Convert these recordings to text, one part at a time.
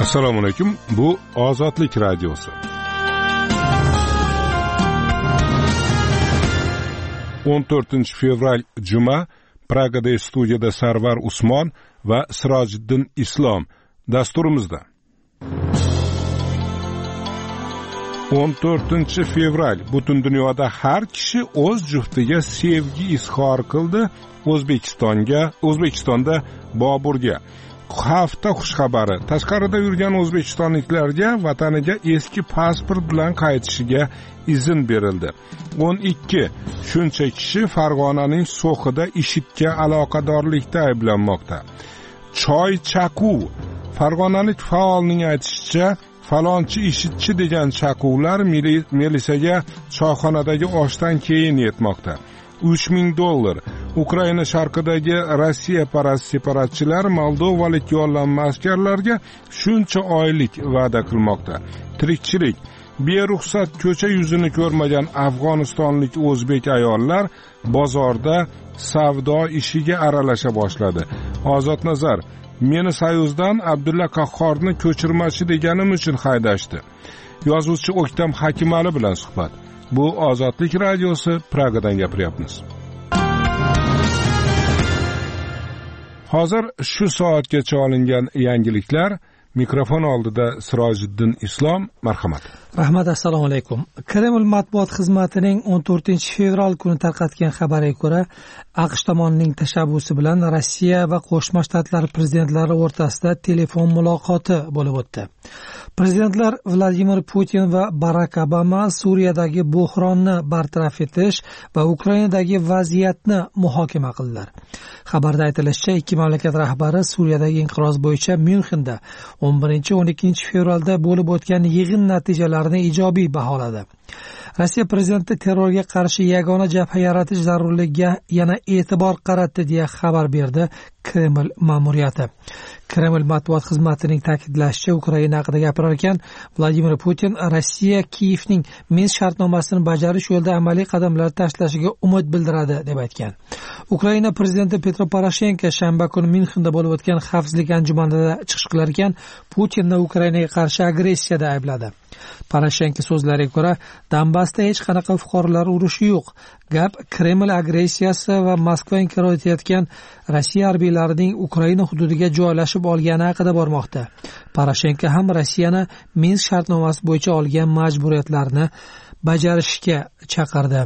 Assalomu alaykum. Bu Ozodlik radiosi. 14 fevral juma Pragada studiyada Sarvar Usmon va Sirojiddin Islom dasturimizda. 14 fevral butun dunyoda har kishi o'z juftiga sevgi izhor qildi. O'zbekistonda Boburga hafta xushxabari. Tashqarida yurgan o'zbekistonliklarga vataniga eski pasport bilan qaytishiga izn berildi. 12 shuncha kishi Farg'onaning So'xida IShIDga aloqadorlikda ayblanmoqda. Choy chaquv. Farg'onalik faolning aytishicha, falonchi IShIDchi degan chaquvlar milisaga choyxonadagi oshdan keyin yetmoqda. $3000. Ukraina sharqidagi Rossiya separatchilar Moldovalik yollanma askarlarga shuncha oylik va'da qilmoqda. Tirikchilik. Beruxsat ko'cha yuzini ko'rmagan afg'onistonlik o'zbek ayollar bozorda savdo ishiga aralasha boshladi. Ozod Nazar: meni Soyuzdan Abdulla Qahhorni ko'chirmachi deganim uchun haydashdi. Yozuvchi O'ktam Hakimali bilan suhbat. Bu Ozodlik radiosi, Pragadan gapiryapmiz. Hozir shu soatgacha olingan yangiliklar. Mikrofon oldida Sirojiddin Islom, marhamat. Rahmat, assalomu alaykum. Kreml matbuot xizmatining 14 fevral kuni tarqatgan xabariga ko'ra, AQSh tomonining tashabbusi bilan Rossiya va Qo'shma Shtatlar prezidentlari o'rtasida telefon muloqoti bo'lib o'tdi. Prezidentlar Vladimir Putin va Barak Obama Suriyadagi bo'hronni bartaraf etish va Ukrainadagi vaziyatni muhokama qildilar. Xabarda aytilishicha, ikki mamlakat rahbari Suriyadagi inqiroz bo'yicha Myunxenda 11-12 fevralda bo'lib o'tgan yig'in natijalarini ijobiy baholadi. Rossiya prezidenti terrorga qarshi yagona jabha yaratish zarurligiga yana e'tibor qaratdi deya xabar berdi Kreml ma'muriyati. Kreml matbuot xizmatining ta'kidlashicha, Ukraina haqida gapirar ekan, Vladimir Putin Rossiya Kiyevning Minsk shartnomasini bajarish yo'lida amaliy qadamlar tashlashiga umid bildiradi deb aytgan. Ukraina prezidenti Petro Poroshenko shanba kuni Myunxenda bo'lib o'tgan xavfsizlik anjumanida chiqish qilar ekan, Putinni Ukrainaga qarshi agressiyada aybladi. Poroshenko so'zlariga ko'ra, Donbassda hech qanaqa fuqarolar urushi yo'q. Gap Kreml agressiyasi va Moskva inkor etayotgan Rossiya harbiylarining Ukraina hududiga joylashib olgani haqida bormoqda. Poroshenko ham Rossiyani Minsk shartnomasi bo'yicha olgan majburiyatlarni bajarishga chaqirdi.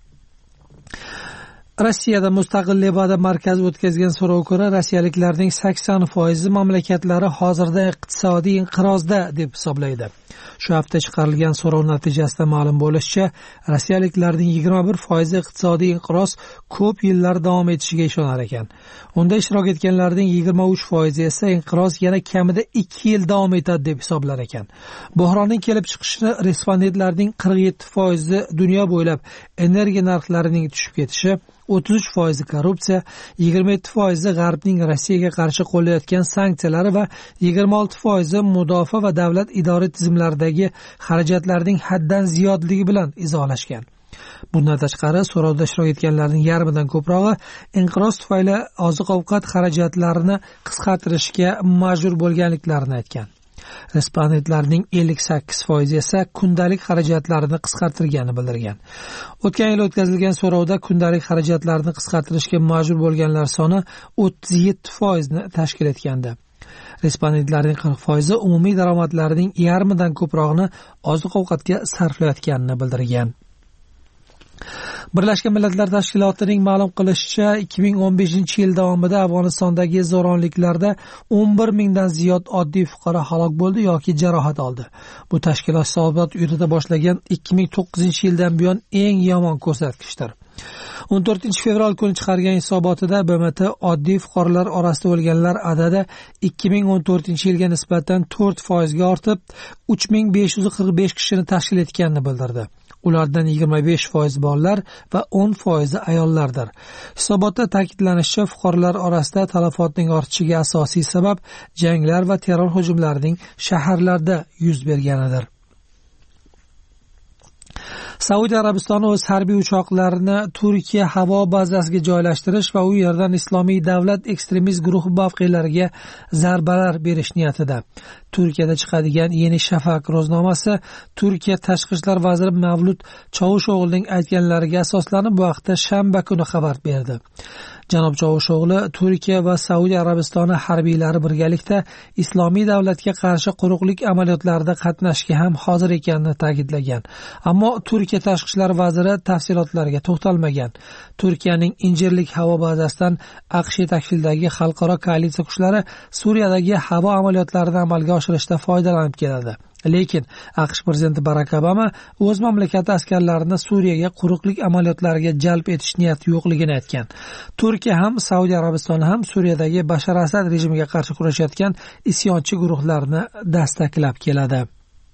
Rossiyada Mustaqil Levada markazi o'tkazgan so'rovga ko'ra, rossiyaliklarning 80% mamlakatlari hozirda iqtisodiy inqirozda deb hisoblaydi. Shu hafta chiqarilgan so'rov natijasida ma'lum bo'lishicha, rossiyaliklarning 21% iqtisodiy inqiroz ko'p yillar davom etishiga ishonar ekan. Unda ishtirok etganlarning 23% esa inqiroz yana kamida 2 yil davom etadi deb hisoblar ekan. Bo'hronning kelib chiqishini respondentlarning 47% dunyo bo'ylab energiya narxlarining tushib ketishi, 33% korrupsiya, 27% G'arbning Rossiyaga qarshi qo'llayotgan sanksiyalari va 26% mudofaa va davlat idora tizimlaridagi xarajatlarning haddan ziyodligi bilan izohlashgan. Bundan tashqari, so'rovda ishtirok etganlarning yarmidan ko'prog'i inqiroz tufayli oziq-ovqat xarajatlarini qisqartirishga majbur bo'lganliklarini aytgan. Respondentlarning 58% esa kundalik xarajatlarini qisqartirganini bildirgan. O'tgan yil o'tkazilgan so'rovda kundalik xarajatlarini qisqartirishga majbur bo'lganlar soni 37% ni tashkil etgandi. Respondentlarning 40% umumiy daromadlarining yarmidan ko'prog'ini oziq-ovqatga sarflayotganini bildirgan. Birlashgan Millatlar Tashkilotining ma'lum qilishicha, 2015-yil davomida Afg'onistondagi zo'ravonliklarda 11 mingdan ziyod oddiy fuqaro halok bo'ldi yoki jarohat oldi. Bu tashkilot hisobot yurita boshlagan 2009-yildan buyon eng yomon ko'rsatkichdir. 14 fevral kuni chiqargan hisobotida BMT oddiy fuqarolar orasida o'lganlar adadi 2014-yilga nisbatan 4% ga ortib, 3545 kishini tashkil etganini bildirdi. Ulardan 25% bolalar va 10% ayollardir. Hisobotda ta'kidlanishicha, fuqarolar orasida talafotning ortishiga asosiy sabab janglar va terror hujumlarining shaharlarda yuz berganidir. Saudiya Arabistoni o'z harbiy uchoqlarini Turkiya havo bazasiga joylashtirish va u yerdan Islomiy davlat ekstremist guruhi mavqelariga zarbalar berish niyatida. Turkiyada chiqadigan Yeni Shafaq ro'znomasi Turkiya tashqi ishlar vaziri Mavlut Chavusho'g'lining aytganlariga asoslanib bu haqda shanba kuni xabar berdi. Janob Chavusho'g'li Turkiya va Saudiya Arabistoni harbiylari birgalikda Islomiy davlatga qarshi quruqlik amaliyotlarida qatnashishga ham hozir ekanini ta'kidlagan. Ammo Turkiya tashqi ishlar vaziri tafsilotlarga to'xtalmagan. Turkiyaning Injirlik havo bazasidan AQSh yetakchiligidagi xalqaro koalitsiya kuchlari Suriyadagi havo amaliyotlarini amalga oshirishda foydalanib keladi. Lekin AQSh prezidenti Barack Obama o'z mamlakati askarlarini Suriyaga quruqlik amaliyotlariga jalb etish niyati yo'qligini aytgan. Turkiya ham Saudiya Arabistoni ham Suriyadagi Bashar Asad rejimiga qarshi kurashayotgan isyonchi guruhlarni dastaklab keladi.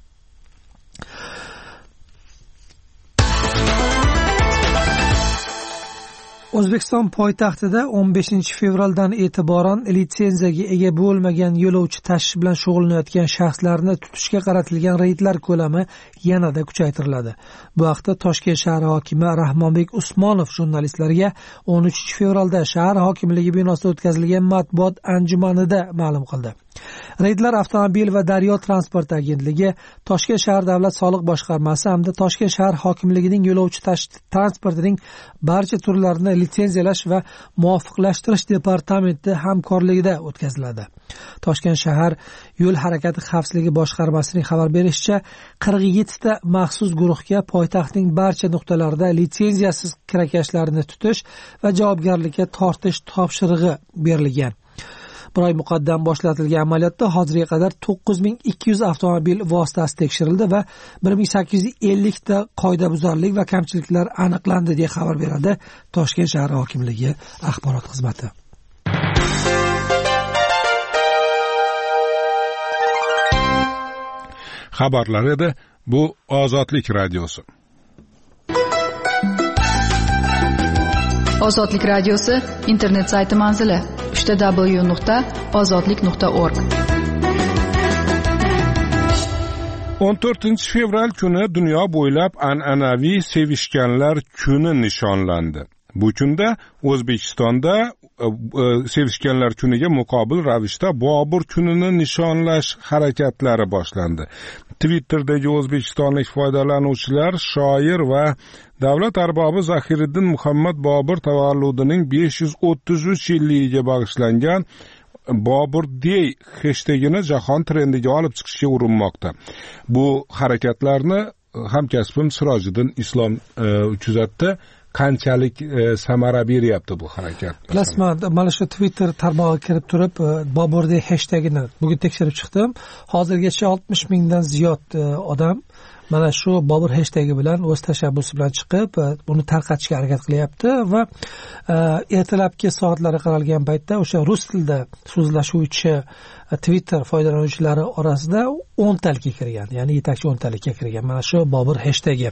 O'zbekiston poytaxtida 15 fevraldan e'tiboran litsenziyaga ega bo'lmagan yo'lovchi tashish bilan shug'ullanayotgan shaxslarni tutishga qaratilgan reydlar ko'lami yanada kuchaytiriladi. Bu haqda Toshkent shahar hokimi Rahmonbek Usmonov jurnalistlarga 13 fevralda shahar hokimligi binosida o'tkazilgan matbuot anjumanida ma'lum qildi. Reydlar avtomobil va daryo transport agentligi, Toshkent shahar davlat soliq boshqarmasi hamda Toshkent shahar hokimligining yo'lovchi tashish transportining barcha turlarini litsenziyalash va muvofiqlashtirish departamenti hamkorligida o'tkaziladi. Toshkent shahar yo'l harakati xavfsizligi boshqarmasining xabar berishicha, 47 ta maxsus guruhga poytaxtning barcha nuqtalarida litsenziyasiz kirakashlarni tutish va javobgarlikka tortish topshirig'i berilgan. Bir oy muqaddam boshlatilgan amaliyotda hozirga qadar 9200 avtomobil vositasi tekshirildi va 1850 ta qoidabuzarlik va kamchiliklar aniqlandi deya xabar beradi Toshkent shahar hokimligi axborot xizmati. Xabarlar edi. Bu Ozodlik radiosi. Ozodlik radiosi internet sayti manzili www.ozodlik.org. 14 fevral kuni dunyo bo'ylab an'anaviy sevishganlar kuni nishonlandi. Bu kunda O'zbekistonda sevishganlar kuniga muqobil ravishda Bobur kunini nishonlash harakatlari boshlandi. Twitter'dagi o'zbekistonlik foydalanuvchilar shoir va davlat arbobi Zahiriddin Muhammad Bobur tavalludining 533 yilligiga bag'ishlangan Bobur Day hashtagini jahon trendiga olib chiqishga urinmoqda. Bu harakatlarni hamkasbim Sirojiddin Islom kuzatdi. Qanchalik samara beryapti bu harakat? Bilasizmi, mana shu Twitter tarmog'iga kirib turib, Bobur Day hashtagini bugun tekshirib chiqdim. Hozirgacha 60 mingdan ziyod odam mana shu Bobur hashtagi bilan o'z tashabbusi bilan chiqib, buni tarqatishga harakat qilyapti va ertalabki soatlari qaralgan paytda o'sha rus tilida so'zlashuvchi Twitter foydalanuvchilari orasida 10 talikka kirgan, ya'ni yetakchi 10 talikka kirgan. Mana shu Bobur hashtagi.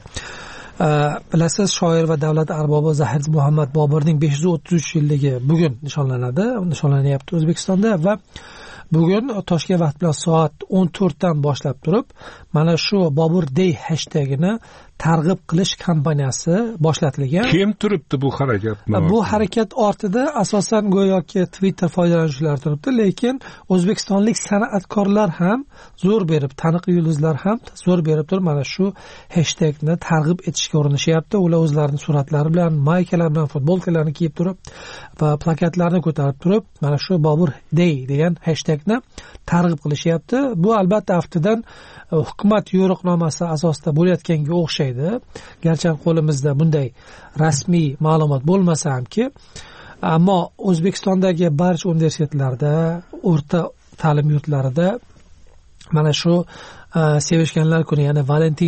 Bilasiz, shoir va davlat arbobi Zahiriddin Muhammad Boburning 533 yilligi bugun nishonlanyapti O'zbekistonda va bugun Toshkent vaqti bilan soat 14 dan boshlab turib, mana shu Bobur Day hashtagini targ'ib qilish kampaniyasi boshlatilgan. Kim turibdi bu harakatni? Bu harakat ortida asosan go'yoki Twitter foydalanuvchilari turibdi, lekin o'zbekistonlik san'atkorlar ham zo'r berib, taniqli yulduzlar ham zo'r berib turib, mana shu hashtagni targ'ib etishga urinishyapti. Ular o'zlarining suratlari bilan, maykalar bilan, futbolkalarni kiyib turib va plakatlarni ko'tarib turib, mana shu Bobur Day degan hashtagni targ'ib qilishyapti. Bu albatta aftidan hukumat yo'riqnomasi asosida bo'layotganga o'xshaydi. Garchi qo'limizda bunday rasmiy ma'lumot bo'lmasa hamki, ammo O'zbekistondagi barcha universitetlarda, o'rta ta'lim yurtlarida mana shu sevishganlar kuni, ya'ni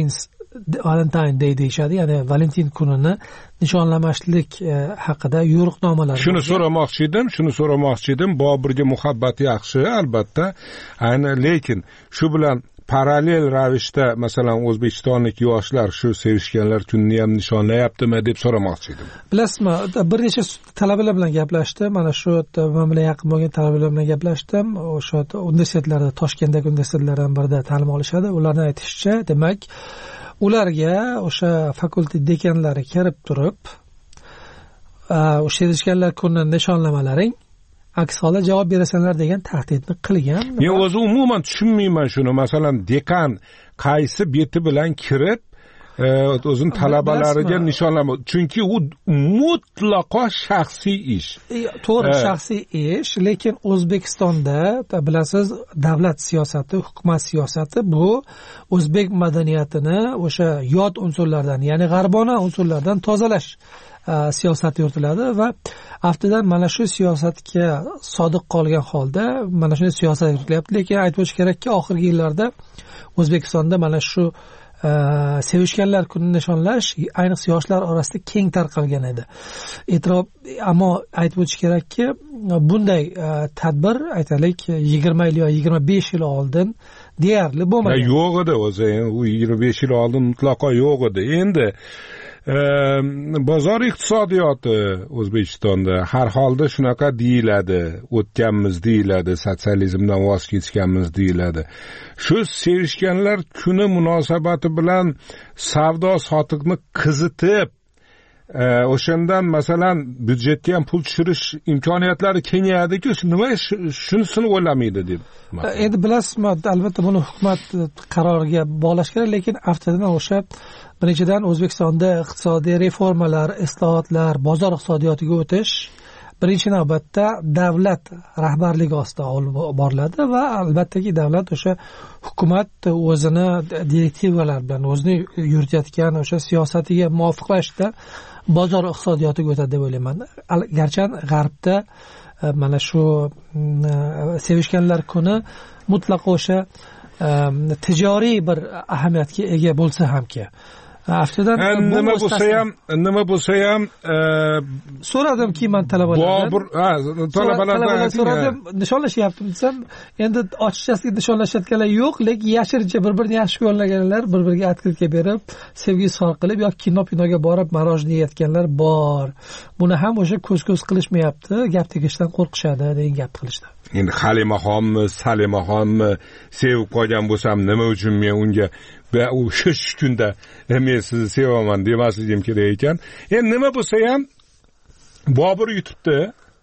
Valentine Day deyishadi, ya'ni Valentin kunini nishonlamaslik haqida yo'riqnomalar. Shuni so'ramoqchi edim. Boburga muhabbat yaxshi, albatta. Lekin shu bilan parallel ravishda masalan o'zbekistonlik yoshlar shu sevishganlar kunini ham nishonlayaptimi deb so'ramoqchi edim. Bilasizmi, bir necha talabalar bilan gaplashdim. Mana shu men bilan yaqin bo'lgan talabalar bilan gaplashdim. O'sha universitetlarda, Toshkentdagi universitetlardan birida ta'lim olishadi. Ularning aytishicha, demak, ularga o'sha fakultet dekanlari kirib turib, o'sha sevishganlar kuni nishonlamalaring aks holda javob berasanlar degan tahdidni qilgan. Men o'zi umuman tushunmayman shuni. Masalan, dekan qaysi beti bilan kirib o'zini talabalariga nishonlama, chunki u mutlaqo shaxsiy ish. To'g'ri, shaxsiy ish, lekin O'zbekistonda bilasiz, davlat siyosati, hukumat siyosati bu o'zbek madaniyatini o'sha yot unsurlardan, ya'ni g'arbona unsurlardan tozalash siyosati yuritiladi va aftidan mana shu siyosatga sodiq qolgan holda mana shunday siyosat yuritilyapti. Lekin aytib o'tish kerakki, oxirgi yillarda O'zbekistonda mana shu sevishganlar kunini nishonlash ayniqsa yoshlar orasida keng tarqalgan edi. Ammo aytib o'tish kerakki, bunday tadbir aytaylik 20 yil yoki 25 yil oldin deyarli bo'lmagan. Yo'q edi o'zi, u 25 yil oldin mutlaqo yo'q edi. Endi bozor iqtisodiyoti O'zbekistonda har holda shunaqa deyiladi, o'tganmiz deyiladi, sotsializmdan voz kechganmiz deyiladi. Shu sevishganlar kuni munosabati bilan savdo sotiqni qizitib, o'shandan masalan byudjetga ham pul tushirish imkoniyatlari kengayadi-ku, nima shunisini o'ylamaydi deb. Endi bilasizmi, albatta buni hukumat qaroriga bog'lash kerak, lekin aftidan o'sha birinchidan O'zbekistonda iqtisodiy reformalar, islohotlar, bozor iqtisodiyotiga o'tish birinchi navbatda davlat rahbarligi ostida olib boriladi va albattaki davlat o'sha hukumat o'zini direktivalar bilan o'zini yuritayotgan o'sha siyosatiga muvofiqlashda bozor iqtisodiyotiga o'tadi deb o'ylayman. Garchi g'arbda mana shu sevishganlar kuni mutlaqo o'sha tijoriy bir ahamiyatga ega bo'lsa hamki, aftidan nima bo'lsa ham so'radimki, men talabalardan so'radim, nishonlashyapti desam, endi ochiqchasiga nishonlashayotganlar yo'q, lekin yashirincha bir-birini yaxshi ko'rganlar, bir-biriga открытка berib, sevgi izhor qilib yoki kino-pinoga borib marojni yeyotganlar bor. Buni ham o'sha ko'z-ko'z qilishmayapti, gap tegishdan qo'rqishadi degan gap qilishdi. Endi Halimaxonmi, Salimaxonmi sevib qolgan bo'lsam, nima uchun men unga va u shu kunda men sizni sevaman demasligim kerak ekan. Endi nima bo'lsa ham Bobur yutibdi.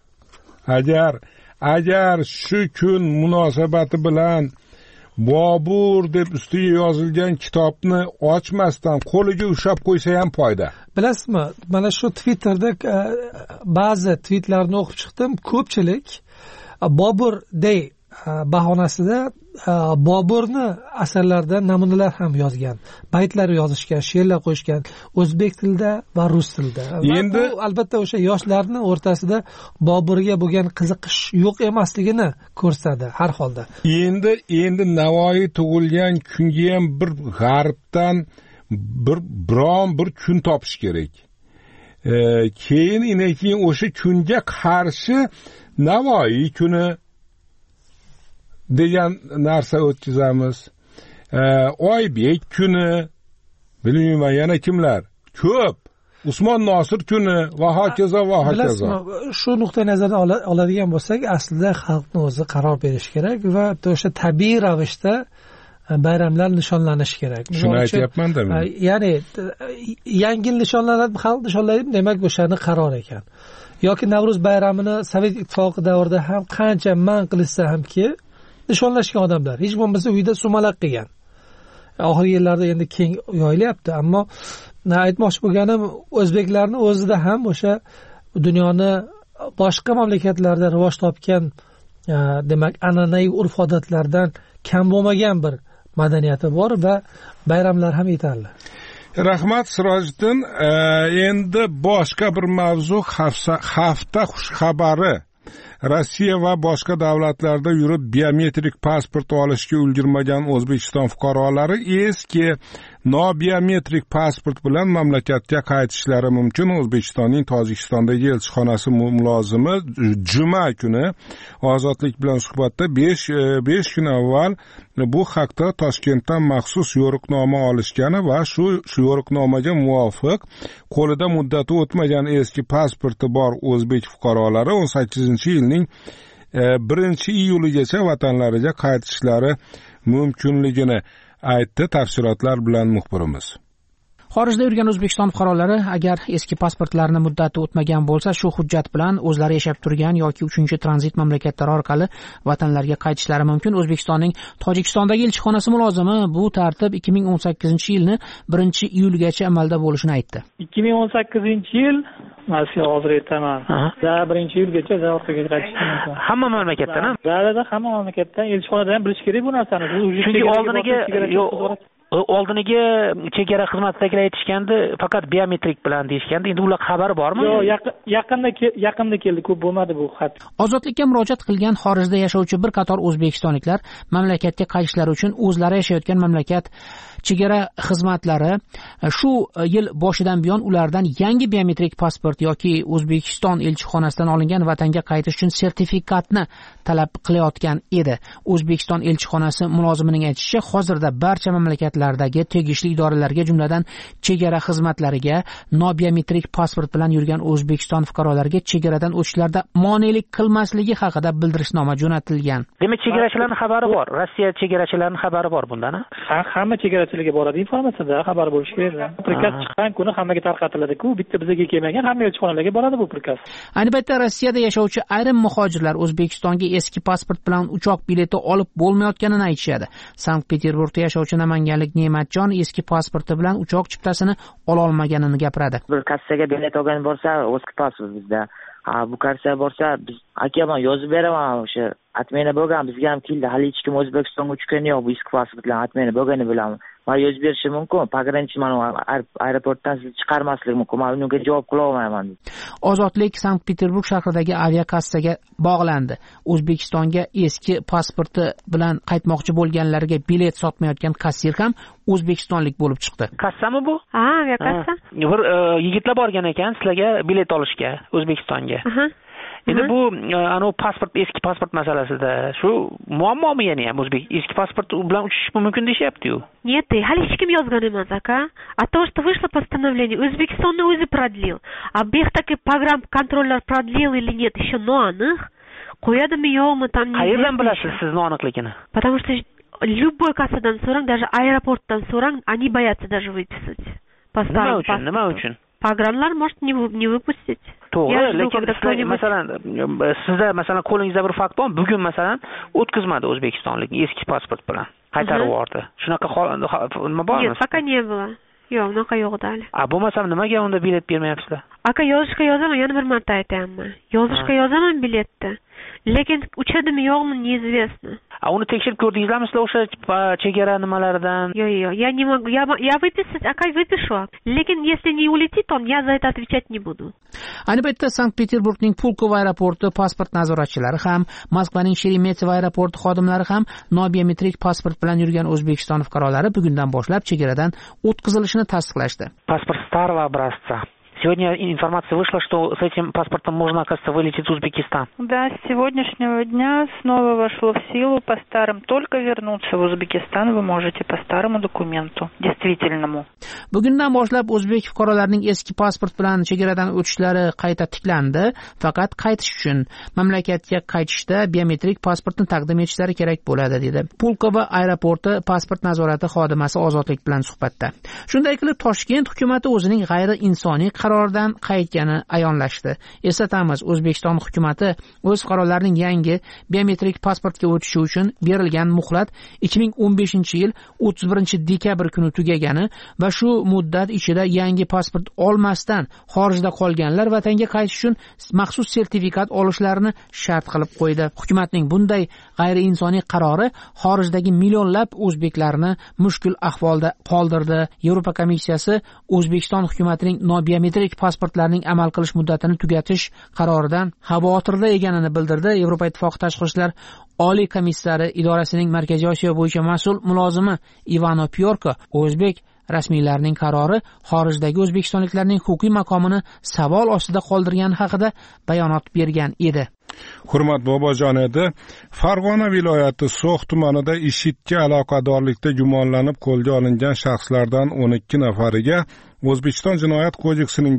Agar shu kun munosabati bilan Bobur deb ustiga yozilgan kitobni ochmasdan qo'liga ushlab qo'ysa ham foyda. Bilasizmi, mana shu Twitterda ba'zi tweetlarni o'qib chiqdim. Ko'pchilik Bobur dey bahonasida Boburni asarlaridan namunalar ham yozgan, baytlar yozishgan, she'rlar qo'yishgan o'zbek tilida va rus tilida. Endi bu albatta o'sha yoshlarning o'rtasida Boburga bo'lgan qiziqish yo'q emasligini ko'rsatadi har holda. Endi Navoiy tug'ilgan kunga ham bir g'arbdan biron bir kun topish kerak. Keyin o'sha kunga qarshi Navoiy kuni degan narsa o'tkazamiz. Oybek kuni, bilmayman yana kimlar ko'p, Usmon Nosir kuni va hokazo va hokazo. Shu nuqtai nazardan oladigan bo'lsak, aslida xalqning o'zi qaror berishi kerak va o'sha tabiiy ravishda bayramlar nishonlanishi kerak. Shuni aytyapman-da men. Ya'ni yangi nishonlanadi, xalq nishonlaydi, demak o'shani qaror ekan. Yoki Navro'z bayramini Sovet ittifoqi davrida ham qancha man qilishsa hamki nishonlashgan odamlar, hech bo'lmasa uyda sumalak qilgan. Oxirgi yillarda endi keng yoyilyapti, ammo aytmoqchi bo'lganim, o'zbeklarning o'zida ham o'sha dunyoni boshqa mamlakatlarda rivoj topgan, demak, an'anaviy urf-odatlardan kam bo'lmagan bir madaniyati bor va bayramlar ham yetarli. Rahmat Sirojiddin. Endi boshqa bir mavzu, hafta xushxabari. Rossiya va boshqa davlatlarda yurib biometrik pasport olishga ulgurmagan O'zbekiston fuqarolari eski nobiometrik pasport bilan mamlakatga qaytishlari mumkin. O'zbekistonning Tojikistondagi elchixonasi mulozimi juma kuni Ozodlik bilan suhbatda 5 kun avval bu haqda Toshkentdan maxsus yo'riqnoma olishgani va shu yo'riqnomaga muvofiq qo'lida muddati o'tmagan eski pasporti bor o'zbek fuqarolari 18-yilning 1-iyuligacha vatanlariga qaytishlari mumkinligini aytdi. Tafsilotlar bilan muxbirimiz. Xorijda yurgan O'zbekiston fuqarolari agar eski pasportlarini muddati o'tmagan bo'lsa, shu hujjat bilan o'zlari yashab turgan yoki 3-tranzit mamlakatlar orqali vatanlariga qaytishlari mumkin. O'zbekistonning Tojikistondagi elchixonasi mulozimi bu tartib 2018-yilni 1-iyulgacha amalda bo'lishini aytdi. 2018-yil Masya hozir aytaman. 1-iyulgacha orqaga qaytishdi. Hamma mamlakatdan, hamma mamlakatdan elchixonadan ham bilish kerak bu narsani. Chunki oldiniga chegara xizmatidagilar aytishgandi, faqat biometrik bilan deyishgandi. Endi ular xabari bormi? Yo'q, yaqinda keldi, ko'p bo'lmadi bu xat. Ozodlikka murojaat qilgan xorijda yashovchi bir qator o'zbekistonliklar mamlakatga qaytishlari uchun o'zlari yashayotgan mamlakat chegara xizmatlari shu yil boshidan buyon ulardan yangi biometrik pasport yoki O'zbekiston elchixonasidan olingan vatanga qaytish uchun sertifikatni talab qilayotgan edi. O'zbekiston elchixonasi mulozimining aytishicha, hozirda barcha mamlakatlardagi tegishli idoralarga, jumladan chegara xizmatlariga nobiometrik pasport bilan yurgan O'zbekiston fuqarolariga chegaradan o'tishlarda monelik qilmasligi haqida bildirishnoma jo'natilgan. Demak, chegarachilarning xabari bor. Rossiya chegarachilarining xabari bor bundan. Hamma chegarachilarga boradi informatsiyada, xabar bo'lishi kerak. Prikaz chiqqan kuni hammaga tarqatiladi-ku, bitta bizga kelmagan, hamma elchixonalarga boradi bu prikaz. Ayni paytda Rossiyada yashovchi ayrim muhojirlar O'zbekistonga eski pasport bilan uchoq bileti olib bo'lmayotganini aytishadi. Sankt-Peterburgda yashovchi namanganlik Ne'matjon eski pasporti bilan uchoq chiptasini ola olmaganini gapiradi. Bir kassaga bilet olgan bo'lsa, eski pasport bizda. Bu kassaga borsa, biz aka men yozib beraman, o'sha atmeni bo'lgan, bizga ham keldi. Hali hech kim O'zbekistonga uchgani yo'q, bu eski pasport bilan atmeni bo'lgani bilan. Men yozib berishim mumkin. Pogranичный mani aeroportdan sizni chiqarmaslik mumkin. Men unga javob qila olmayman. Ozodlik Sankt-Peterburg shahridagi aviakassaga bog'landi. O'zbekistonga eski pasporti bilan qaytmoqchi bo'lganlarga bilet sotmayotgan kassir ham o'zbekistonlik bo'lib chiqdi. Kassami bu? Ha, aviakassa. Bir yigitlar borgan ekan sizlarga bilet olishga O'zbekistonga. Endi bu pasport, eski pasport masalasida shu muammomi yana ham eski pasport bilan uchish mumkin deyapti-yu. Нет, hali hech kim yozgan emas, aka. От того, что вышло постановление, O'zbekistonni o'zi продлил. А бехтаки программ контроллер продлил или нет, еще noaniq. Qo'yadimi yo'qmi tam не. Qayerdan bilasiz siz noaniqligini? Потому что любой кассадан so'rang, даже аэропортdan so'rang, они боятся даже выписать. Nima uchun? Программlar может не выпустить. To'g'ri, lekin masalan sizda masalan qo'lingizda bir fakt bor, bugun masalan o'tkazmadi o'zbekistonlik eski pasport bilan qaytarib yubordi. Shunaqa nima bormi? Нет, пока не было. Yo'q, unaqa yo'q hali. Bo'lmasam nimaga unda bilet bermayapsizlar? Aka, yozishga yozaman, yana bir marta aytaman. Yozishga yozaman biletni. Lekin uchadimi yo'qmi, neizvestno. Uni tekshirib ko'rdingizlarmi sizlar o'sha chegara nimalaridan? Yo'q, я не могу. Я выписать, aka выпишу. Lekin если не улетит он, я за это отвечать не буду. Ayni paytda Sankt-Peterburgning Pulkovo aeroporti pasport nazoratchilari ham, Moskvaning Sheremetyevo aeroporti xodimlari ham nobiometrik pasport bilan yurgan O'zbekiston fuqarolari bugundan boshlab chegaradan o'tkazilishini tasdiqlashdi. Pasport старого образца. Сегодня информация вышла, что с этим паспортом можно, оказывается, вылететь в Узбекистан. Да, с сегодняшнего дня снова вошло в силу по старым. Только вернуться в Узбекистан вы можете по старому документу, действительному. Bugundan boshlab o'zbek fuqarolarining eski pasport bilan chegaradan o'tishlari qayta tiklandi. Faqat qaytish uchun mamlakatga qaytishda biometrik pasportni taqdim etishlari kerak bo'ladi, dedi Pulkovo aeroporti pasport nazorati xodimasi Ozodlik bilan suhbatda. Shunday qilib, Toshkent hukumatı o'zining g'ayri-insoniy qarordan qaytgani ayonlashdi. Eslatamiz, O'zbekiston hukumatı o'z fuqarolarining yangi biometrik pasportga o'tishi uchun berilgan muhlat 2015-yil 31-dekabr kuni tugagani va shu muddat ichida yangi pasport olmasdan xorijda qolganlar vatanga qaytish uchun maxsus sertifikat olishlarini shart qilib qo'ydi. Hukumatning bunday g'ayriinsoniy qarori xorijdagi millionlab o'zbeklarni mushkul ahvolda qoldirdi. Yevropa komissiyasi O'zbekiston hukumatining nobiometrik pasportlarning amal qilish muddatini tugatish qaroridan xavotirda ekanini bildirdi. Yevropa Ittifoqi tashqi ishlar Oliy komissari idorasining Markaziy Osiyo bo'yicha mas'ul mulozimi Ivano Pyorko o'zbek rasmiylarining qarori xorijdagi o'zbekistonliklarning huquqiy maqomini savol ostida qoldirgani haqida bayonot bergan edi. Hurmat Bobojon edi. Farg'ona viloyati So'x tumanida IShIDga aloqadorlikda gumonlanib qo'lga olingan shaxslardan 12 nafariga O'zbekiston Jinoyat kodeksining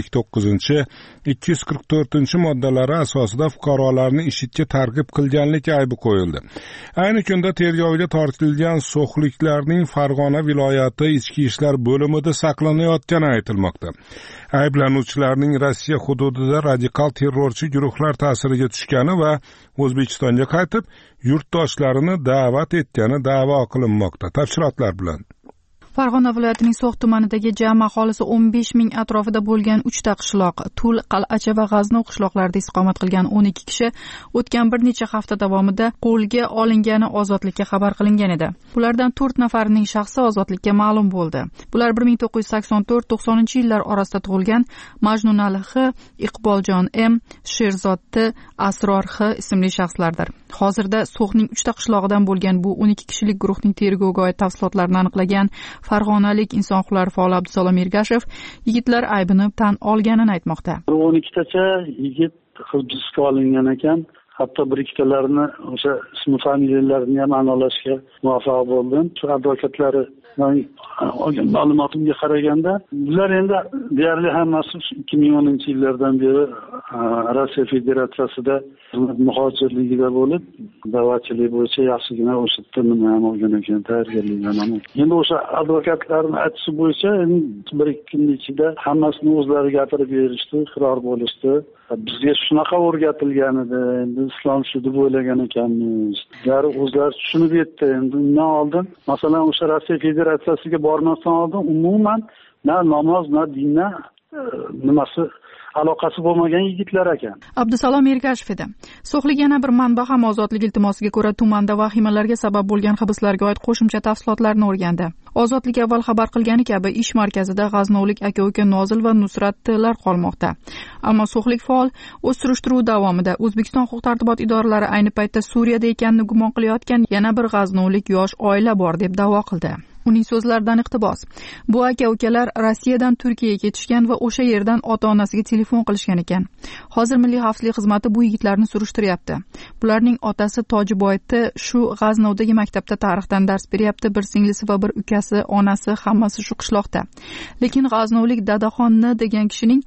159-244-moddalari asosida fuqarolarni IShIDga targ'ib qilganlik aybi qo'yildi. Ayni kunda tergovga tortilgan so'xliklarning Farg'ona viloyati ichki ishlar bo'limida saqlanayotgani aytilmoqda. Ayblanuvchilarning Rossiya hududida radikal terrorchi guruhlar ta'siriga tushgani va O'zbekistonga qaytib, yurtdoshlarini da'vat etgani da'vo qilinmoqda. Tafsilotlar bilan Farg'ona viloyatining So'x tumanidagi jami aholisi 15 ming atrofida bo'lgan 3 ta qishloq, Tul, Qal'acha va G'aznov qishloqlarida istiqomat qilgan 12 kishi o'tgan bir necha hafta davomida qo'lga olingani ozodlikka xabar qilingan edi. Ulardan 4 nafarining shaxsi ozodlikka ma'lum bo'ldi. Bular 1984-90-yillar orasida tug'ilgan Majnunali X, Iqboljon M, Sherzod T, Asror X ismli shaxslardir. Hozirda So'xning 3 ta qishlog'idan bo'lgan bu 12 kishilik guruhning tergovga oid tafsilotlarini aniqlagan farg'onalik inson huquqlari faoli Abdusalom Ergashev yigitlar aybini tan olganini aytmoqda. 12 tacha yigit hibsga olingan ekan. Hatto bir ikkitalarini o'sha ism familiyalarini ham aniqlashga muvaffaq bo'ldim. Shu advokatlari olgan ma'lumotimga qaraganda, bular endi deyarli hammasi 2010-yillardan beri Rossiya Federatsiyasida muhojirligida bo'lib, da'vatchilik bo'yicha yaxshigina o'sha yerda ham olgan ekan, tayyorgarlikdan ham. Endi o'sha advokatlarning aytishi bo'yicha bir ikki kun ichida hammasini o'zlari gapirib berishdi, iqror bo'lishdi. Bizga shunaqa o'rgatilgan edi, endi islom shu deb o'ylagan ekanmiz. Ular o'zlari tushunib yetdi. Endi undan oldin, masalan, o'sha Rossiya Federatsiyasiga bormasdan oldin umuman na namoz, na dinna nimasi aloqasi bo'lmagan yigitlar ekan. Abdusalom Ergashev edi. So'xlik yana bir manba ham ozodlik iltimosiga ko'ra tumanda vahimalarga sabab bo'lgan hibslarga oid qo'shimcha tafsilotlarni o'rgandi. Ozodlik avval xabar qilgani kabi ish markazida g'aznovlik aka-uka Nozil va Nusratlar qolmoqda. Ammo so'xlik faol o'z surishtiruv davomida O'zbekiston huquq-tartibot idoralari ayni paytda Suriyada ekanini gumon qilayotgan yana bir g'aznovlik yosh oila bor deb da'vo qildi. Uning so'zlaridan iqtibos. Bu aka-ukalar Rossiyadan Turkiyaga ketishgan va o'sha yerdan ota-onasiga telefon qilishgan ekan. Hozir Milliy xavfsizlik xizmati bu yigitlarni surishtiryapti. Bularning otasi Tojiboyevda shu G'aznovdagi maktabda tarixdan dars beryapti, bir singlisi va bir ukasi, onasi hammasi shu qishloqda. Lekin G'aznovlik Dadaxonni degan kishining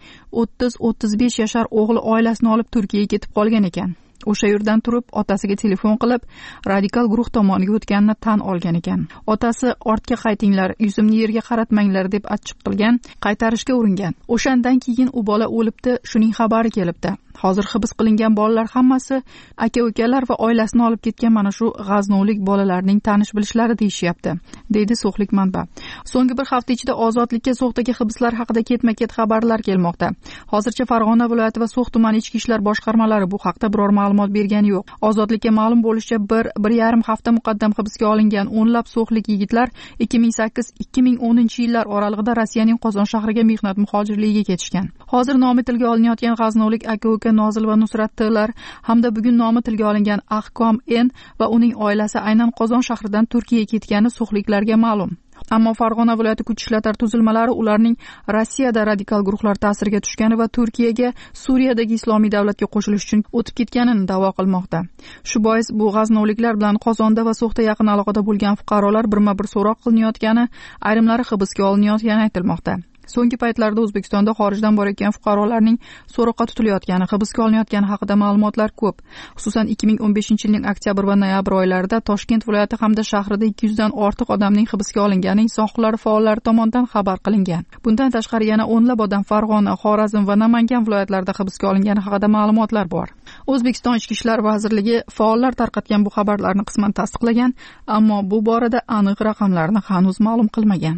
30-35 yashar o'g'li oilasini olib Turkiyaga ketib qolgan ekan. O'sha yerdan turib otasiga telefon qilib, radikal guruh tomoniga o'tganini tan olgan ekan. Otasi ortga qaytinglar, yuzimni yerga qaratmanglar deb achchiq qilgan, qaytarishga uringan. O'shandan keyin u bola o'libdi, shuning xabari kelibdi. Hozir hibs qilingan bolalar hammasi aka-ukalar va oilasini olib ketgan mana shu g'aznovlik bolalarning tanish-bilishlari deyishyapti, deydi So'xlik manba. So'nggi bir hafta ichida ozodlikka So'xdagi hibslar haqida ketma-ket xabarlar kelmoqda. Hozircha Farg'ona viloyati va So'x tumani ichki ishlar boshqarmalari bu haqda biror ma'lumot bergani yo'q. Ozodlikka ma'lum bo'lishicha 1-1,5 hafta muqaddam hibsga olingan o'nlab so'xlik yigitlar 2008-2010 yillar oralig'ida Rossiyaning Qozon shahriga mehnat muhojirligiga ketishgan. Hozir nomi tilga olinayotgan g'aznovlik aka-uka Nozil va Nusratlar hamda bugun nomi tilga olingan Ahkom N va uning oilasi aynan Qozon shahridan Turkiyaga ketgani so'xliklarga ma'lum. Ammo Farg'ona viloyati kuch ishlatlar tuzilmalari ularning Rossiyada radikal guruhlar ta'siriga tushgani va Turkiyaga Suriyadagi islomiy davlatga qo'shilish uchun o'tib ketganini da'vo qilmoqda. Shu bois bu g'aznovliklar bilan Qozonda va So'xda yaqin aloqada bo'lgan fuqarolar birma-bir so'roq qilinayotgani, ayrimlari hibsga olinayotgani aytilmoqda. So'nggi paytlarda O'zbekistonda xorijdan borayotgan fuqarolarning so'roqqa tutilayotgani, hibsga olinayotgani haqida ma'lumotlar ko'p. Xususan 2015-yilning oktyabr va noyabr oylarida Toshkent viloyati hamda shahrida 200 dan ortiq odamning hibsga olingani inson huquqlari faollari tomonidan xabar qilingan. Bundan tashqari yana o'nlab odam Farg'ona, Xorazm va Namangan viloyatlarida hibsga olingani haqida ma'lumotlar bor. O'zbekiston Ichki ishlar vazirligi faollar tarqatgan bu xabarlarni qisman tasdiqlagan, ammo bu borada aniq raqamlarni hanuz ma'lum qilmagan.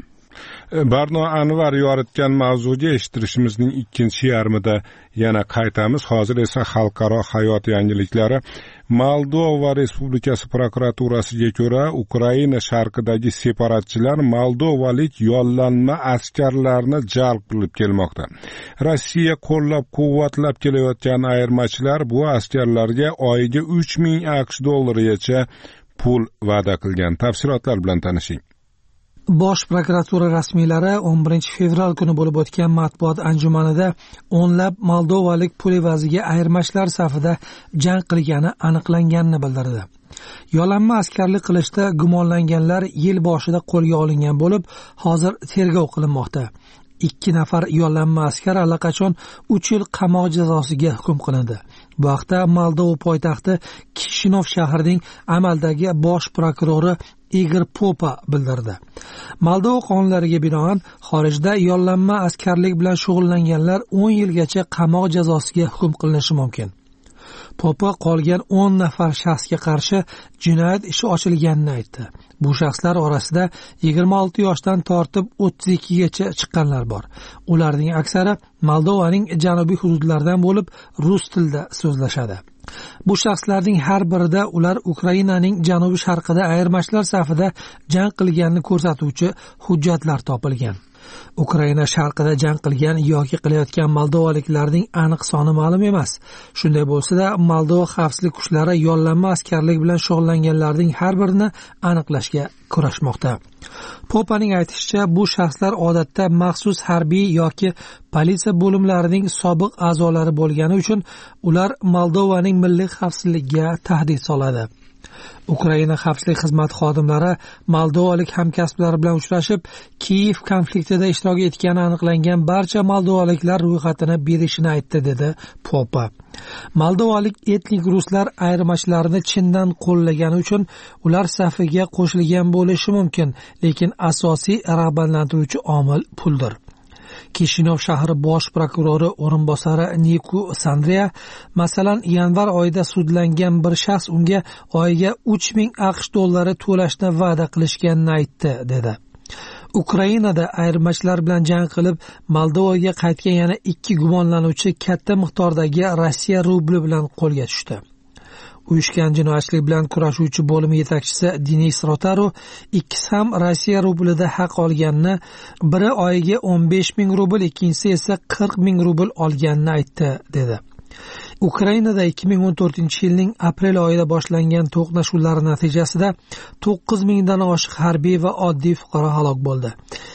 Barno Anvar yoritgan mavzuga eshittirishimizning ikkinchi yarmida yana qaytamiz. Hozir esa xalqaro hayot yangiliklari. Moldova Respublikasi prokuraturasiga ko'ra, Ukraina sharqidagi separatchilar moldovalik yollanma askarlarni jalb qilib kelmoqda. Rossiya qo'llab-quvvatlab kelayotgan ayirmachilar bu askarlarga oyiga 3000 AQSh dollarigacha pul va'da qilgan. Tafsilotlar bilan tanishing. Bosh prokuratura rasmiylari 11 fevral kuni bo'lib o'tgan matbuot anjumanida o'nlab moldovalik pul evaziga ayirmachilar safida jang qilgani aniqlanganini bildirdi. Yollanma askarlik qilishda gumonlanganlar yil boshida qo'lga olingan bo'lib, hozir tergov qilinmoqda. 2 nafar yollanma askar allaqachon 3 yil qamoq jazosiga hukm qilindi. Bu haqda Moldova poytaxti Kishinov shahrining amaldagi bosh prokurori Igor Popa bildirdi. Moldova qonunlariga binoan xorijda yollanma askarlik bilan shug'ullanganlar 10 yilgacha qamoq jazosiga hukm qilinishi mumkin. Popa qolgan 10 nafar shaxsga qarshi jinoyat ishi ochilganini aytdi. Bu shaxslar orasida 26 yoshdan tortib 32 gacha chiqqanlar bor. Ularning aksari Moldovaning janubiy hududlaridan bo'lib, rus tilida so'zlashadi. Bu shaxslarning har birida ular Ukrainaning janubiy sharqida ayirmachilar safida jang qilganini ko'rsatuvchi hujjatlar topilgan. Ukraina sharqida jang qilgan yoki qilayotgan moldovaliklarning aniq soni ma'lum emas. Shunday bo'lsa-da, Moldova xavfsizlik kuchlari yollanma askarlik bilan shug'ullanganlarning har birini aniqlashga kurashmoqda. Popaning aytishicha, bu shaxslar odatda maxsus harbiy yoki politsiya bo'limlarining sobiq a'zolari bo'lgani uchun ular Moldovaning milliy xavfsizligiga tahdid soladi. Ukraina xavfsizlik xizmati xodimlari moldovalik hamkasblari bilan uchrashib, Kiyev konfliktida ishtirok etgani aniqlangan barcha moldovaliklar ro'yxatini berishini aytdi, dedi Popa. Moldovalik etnik ruslar ayirmachilarini chindan qo'llagani uchun ular safiga qo'shilgan bo'lishi mumkin, lekin asosiy rag'batlantiruvchi omil puldir. Kishinov shahri bosh prokurori o'rinbosari Niku Sandriya, masalan, yanvar oyida sudlangan bir shaxs unga oyiga 3000 AQSh dollari to'lashni va'da qilishganini aytdi, dedi. Ukrainada ayirmachilar bilan jang qilib, Moldovaga qaytgan yana 2 gumonlanuvchi katta miqdordagi Rossiya rubli bilan qo'lga tushdi. Uyushgan jinoyatchilik bilan kurashuvchi bo'lim yetakchisi Denis Rotaro ikkisi ham Rossiya rublida haq olganini, biri oyiga 15,000 rubl, ikkinchisi esa 40,000 rubl olganini aytdi, dedi. Ukrainada 2014-yilning aprel oyida boshlangan to'qnashuvlar natijasida 9,000 dan oshiq harbiy va oddiy fuqaro halok bo'ldi.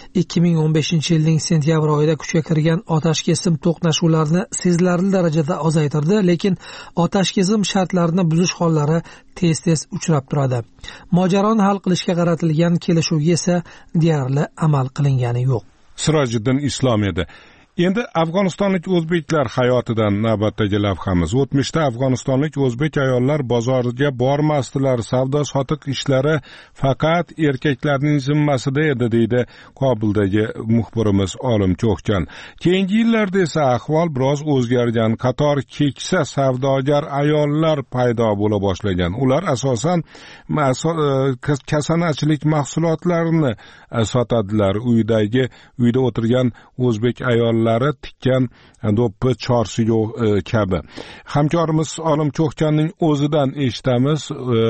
2015-yilning sentyabr oyida kuchga kirgan otashkesim to'qnashuvlarni sezilarli darajada ozaytirdi, lekin otashkesim shartlarini buzish hollari tez-tez uchrab turadi. Mojaroni hal qilishga qaratilgan kelishuvga esa deyarli amal qilingani yo'q. Sirojiddin Islom edi. Endi Afg'onistonlik o'zbeklar hayotidan navbatdagi lavhamiz. O'tmishda Afg'onistonlik o'zbek ayollar bozorga bormasdilar. Savdo-sotiq ishlari faqat erkaklarning zimmasida edi, deydi Kobuldagi muxbirimiz Olim Cho'xchan. Keyingi yillarda esa ahvol biroz o'zgargan. Qator keksa savdogar ayollar paydo bo'la boshlagan. Ular asosan kasanachilik mahsulotlarini sotadilar. Uyda o'tirgan o'zbek ayollar tikkan do'ppi, chorsiyo kabi. Hamkorimiz Olim Cho'xchanning o'zidan eshitamiz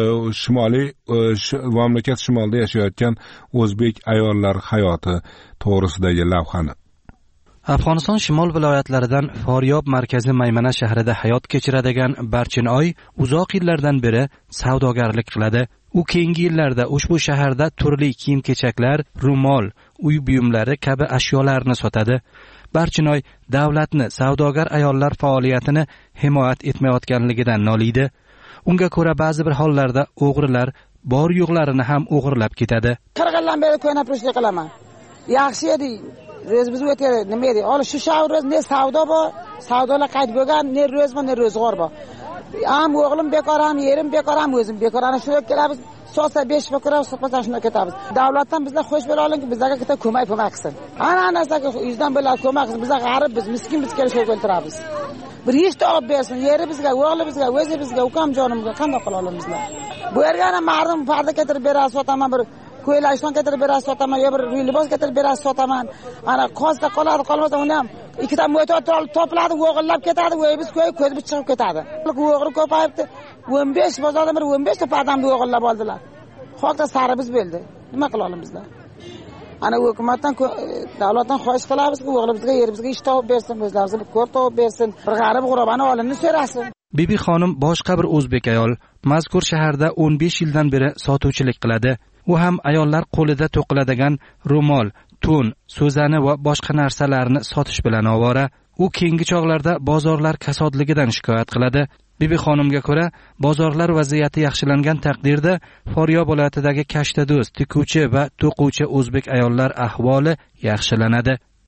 mamlakat shimolida yashayotgan o'zbek ayollar hayoti to'g'risidagi lavhani. Afg'oniston shimol viloyatlaridan Foryob markazi Maymana shahrida hayot kechiradigan Barchinoy uzoq yillardan beri savdogarlik qiladi. U keyingi yillarda ushbu shaharda turli kiyim-kechaklar, ro'mol, uy buyumlari kabi ashyolarni sotadi. Barchinoy davlatni savdogar ayollar faoliyatini himoyat etmayotganligidan noliydi. Unga ko'ra ba'zi bir hollarda o'g'rilar bor yo'qlarini ham o'g'irlab ketadi. 40 yildan beri ko'ynaplik qilaman. Yaxshi edi. Biz o'tga nima edi? Shu shahr ne savdo bor, savdolar qaytib bo'lgan, ne ro'zma, ne ro'zg'or bor. Ham o'g'lim bekor, ham yerim bekor, ham o'zim bekor. Ana shunga kelamiz. So'sa 5 bekor, so'sa shunga ketamiz. Davlatdan bizlar xo'sh bo'la oling, bizlarga bitta ko'mak qilsin. Ana narsaga yuzdan bo'lar ko'mak qilsin. Bizlar g'arib, biz miskin, biz kelishib o'tiramiz. Bir hech topib bersin, yeri bizga, o'g'li bizga, o'zi bizga, ukam jonimga qanday qila olamizlar? Bu yerga ma'lum farda keltirib berasiz, sotaman bir ko'ylakdan keltirib berasiz, sotaman, yo bir libos keltirib berasiz, sotaman. Ana qolsa qoladi, qolmasa uni ham ikkita motor topiladi, o'g'irlab ketadi, biz ko'yib chiqib ketadi. O'g'ri ko'payibdi. 15 bozorda bir 15 ta odamni o'g'irlab oldilar. Xalqda sarimiz bo'ldi. Nima qila olamizlar? Ana hukumatdan, davlatdan xohish qilamizki, o'g'limizga, yerimizga ish topib bersin, o'zlarimizga bir ko'r topib bersin, bir g'arib g'urobani olinni so'rasin. Bibi xonim boshqa bir o'zbek ayol mazkur shaharda 15 yildan beri sotuvchilik qiladi. U ham ayollar qo'lida to'qiladigan ro'mol, to'n, so'zani va boshqa narsalarni sotish bilan ovora. U keyingi chog'larda bozorlar kasodligidan shikoyat qiladi. Bibi xonimga ko'ra, bozorlar vaziyati yaxshilangan taqdirda Foryob viloyatidagi kashtado'z, tikuvchi va to'quvchi o'zbek ayollar ahvoli yaxshilanadi.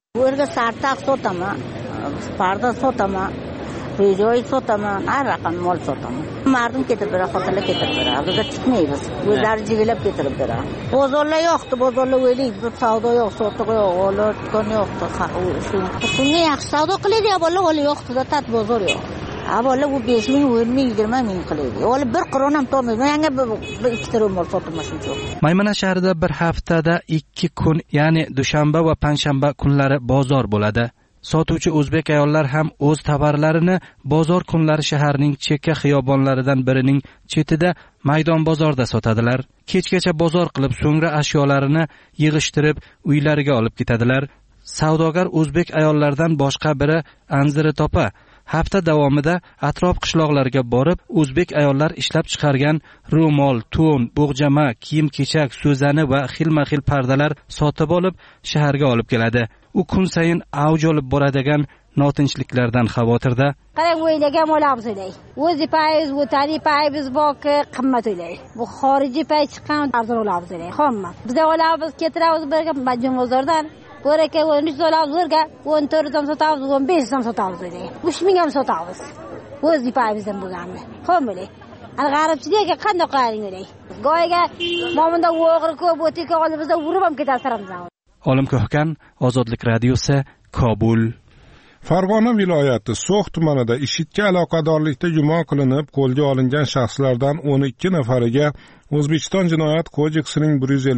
Bu yerga sartaq sotaman, parda sotaman, joy sotaman, har raqam mol sotaman. Mardum ketib beradi, xotinlar ketib beradi. Bizga chiqmaymiz. O'zlari jivilab ketirib beradi. Bozorlar yo'qdi, bozorlar o'ylik, bir savdo yo'q, sotiq yo'q, olar tukon yo'qdi. Bunga yaxshi savdo qiladi, bola yo'qdi, tat bozor yo'q. Avvalo bu 5 ming, 10 ming, 20 ming qiladi. Ola bir qiron ham topmaydi. Menga bir ikkita ro'mol sotdim shuncha. Maymana shahrida bir haftada 2 kun, ya'ni dushanba va panshanba kunlari bozor bo'ladi. Sotuvchi o'zbek ayollar ham o'z tovarlarini bozor kunlari shaharning chekka xiyobonlaridan birining chetida maydon bozorda sotadilar. Kechgacha bozor qilib, so'ngra ashyolarini yig'ishtirib uylariga olib ketadilar. Savdogar o'zbek ayollardan boshqa biri Anziri topa hafta davomida atrof qishloqlarga borib, o'zbek ayollar ishlab chiqargan ro'mol, to'n, bo'g'jama, kiyim-kechak, so'zani va xilma-xil pardalar sotib olib, shaharga olib keladi. U kun sayin avj olib boradigan notinchliklardan xavotirda. Qarang, o'ylagan bo'lamiz o'ylay. O'zi payimiz, o'tani payimiz bor-ki, qimmat o'ylay. Bu xorijiy pay chiqqan arzon olamiz o'ylay. Hamma. Biz olamiz, ketiramiz birga majmua bozordan. Bo'raka 13 olamiz, o'rga 14 ham sotamiz, 15 ham sotamiz o'ylay. 3 ming ham sotamiz. O'zi payimizdan bo'lganda. Hamma o'ylay. Ana g'aribchilikka qanday qiling o'ylay. Go'yiga momunda o'g'ri ko'p o'tiki oldimizda urib ham ketaramiz. Olim Ko'hkan, Ozodlik radiosi, Kobul. Farg'ona viloyati So'x tumanida IShIDga aloqadorlikda gumon qilinib qo'lga olingan shaxslardan 12 nafariga O'zbekiston Jinoyat kodeksining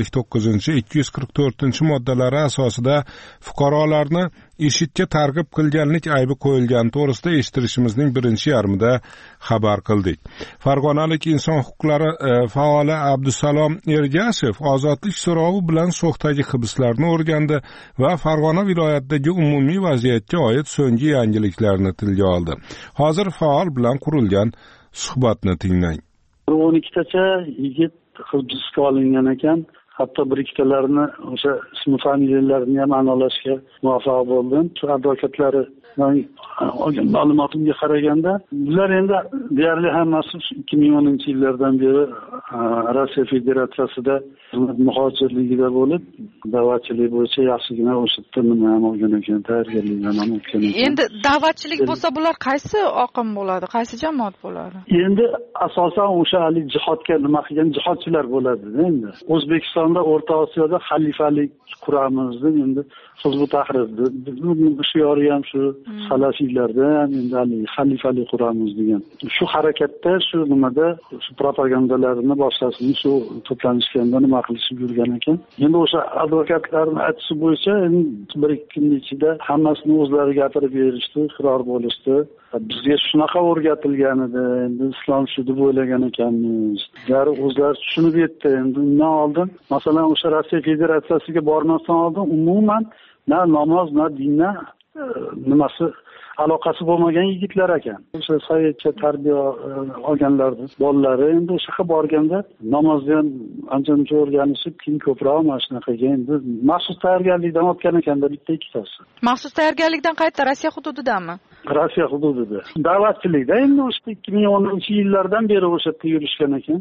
159-244 moddalari asosida fuqarolarni IShIDga targ'ib qilganlik aybi qo'yilgani to'g'risida eshittirishimizning birinchi yarmida xabar qildik. Farg'onalik inson huquqlari faoli Abdusalom Ergashev ozodlik so'rovi bilan So'xdagi hibslarni o'rgandi va Farg'ona viloyatidagi umumiy vaziyatga oid so'nggi yangiliklarni tilga oldi. Hozir faol bilan qurilgan suhbatni tinglang. 12tacha yigit hibsga olingan ekan. Hatto bir ikkitalarini o'sha ismi familiyalarini ham aniqlashga muvaffaq bo'ldim. Shu advokatlari olgan ma'lumotimga qaraganda, bular endi deyarli hammasi 2010-yillardan beri Rossiya Federatsiyasida muhojirligida bo'lib, da'vatchilik bo'yicha yaxshigina o'sha nima ham olgan ekan, tayyorgarlikdan ham o'tgan ekan. Endi da'vatchilik bo'lsa, bular qaysi oqim bo'ladi, qaysi jamoat bo'ladi? Endi asosan o'sha hali jihodga nima qilgan jihodchilar bo'ladi-da endi. O'zbekistonda, O'rta Osiyoda xalifalik quramiz deb endi Hizb ut-Tahrir bu shiori ham shu salafiylarda ham endi hali xalifalik quramiz degan. Shu harakatda, shu nimada shu propagandalarini boshlashni shu to'planishganda nima qilishib yurgan ekan. Endi o'sha advokatlarning aytishi bo'yicha bir ikki kun ichida hammasini o'zlari gapirib berishdi, iqror bo'lishdi. Bizga shunaqa o'rgatilgan edi, endi islom shu deb o'ylagan ekanmiz. Ular o'zlari tushunib yetdi. Endi undan oldin, masalan, o'sha Rossiya Federatsiyasiga bormasdan oldin umuman na namoz, na dinna nimasi aloqasi bo'lmagan yigitlar ekan. O'sha sovetcha tarbiya olganlarning bolalari endi o'sha yerga borganda namozni ham ancha o'rganishib, keyin ko'proq mana shunaqaga endi maxsus tayyorgarlikdan o'tgan ekanda bitta ikkitasi. Maxsus tayyorgarlikdan qayerda? Rossiya hududidanmi? Rossiya hududida. Da'vatchilikda endi o'sha 2010-yillardan beri o'sha yerda yurishgan ekan.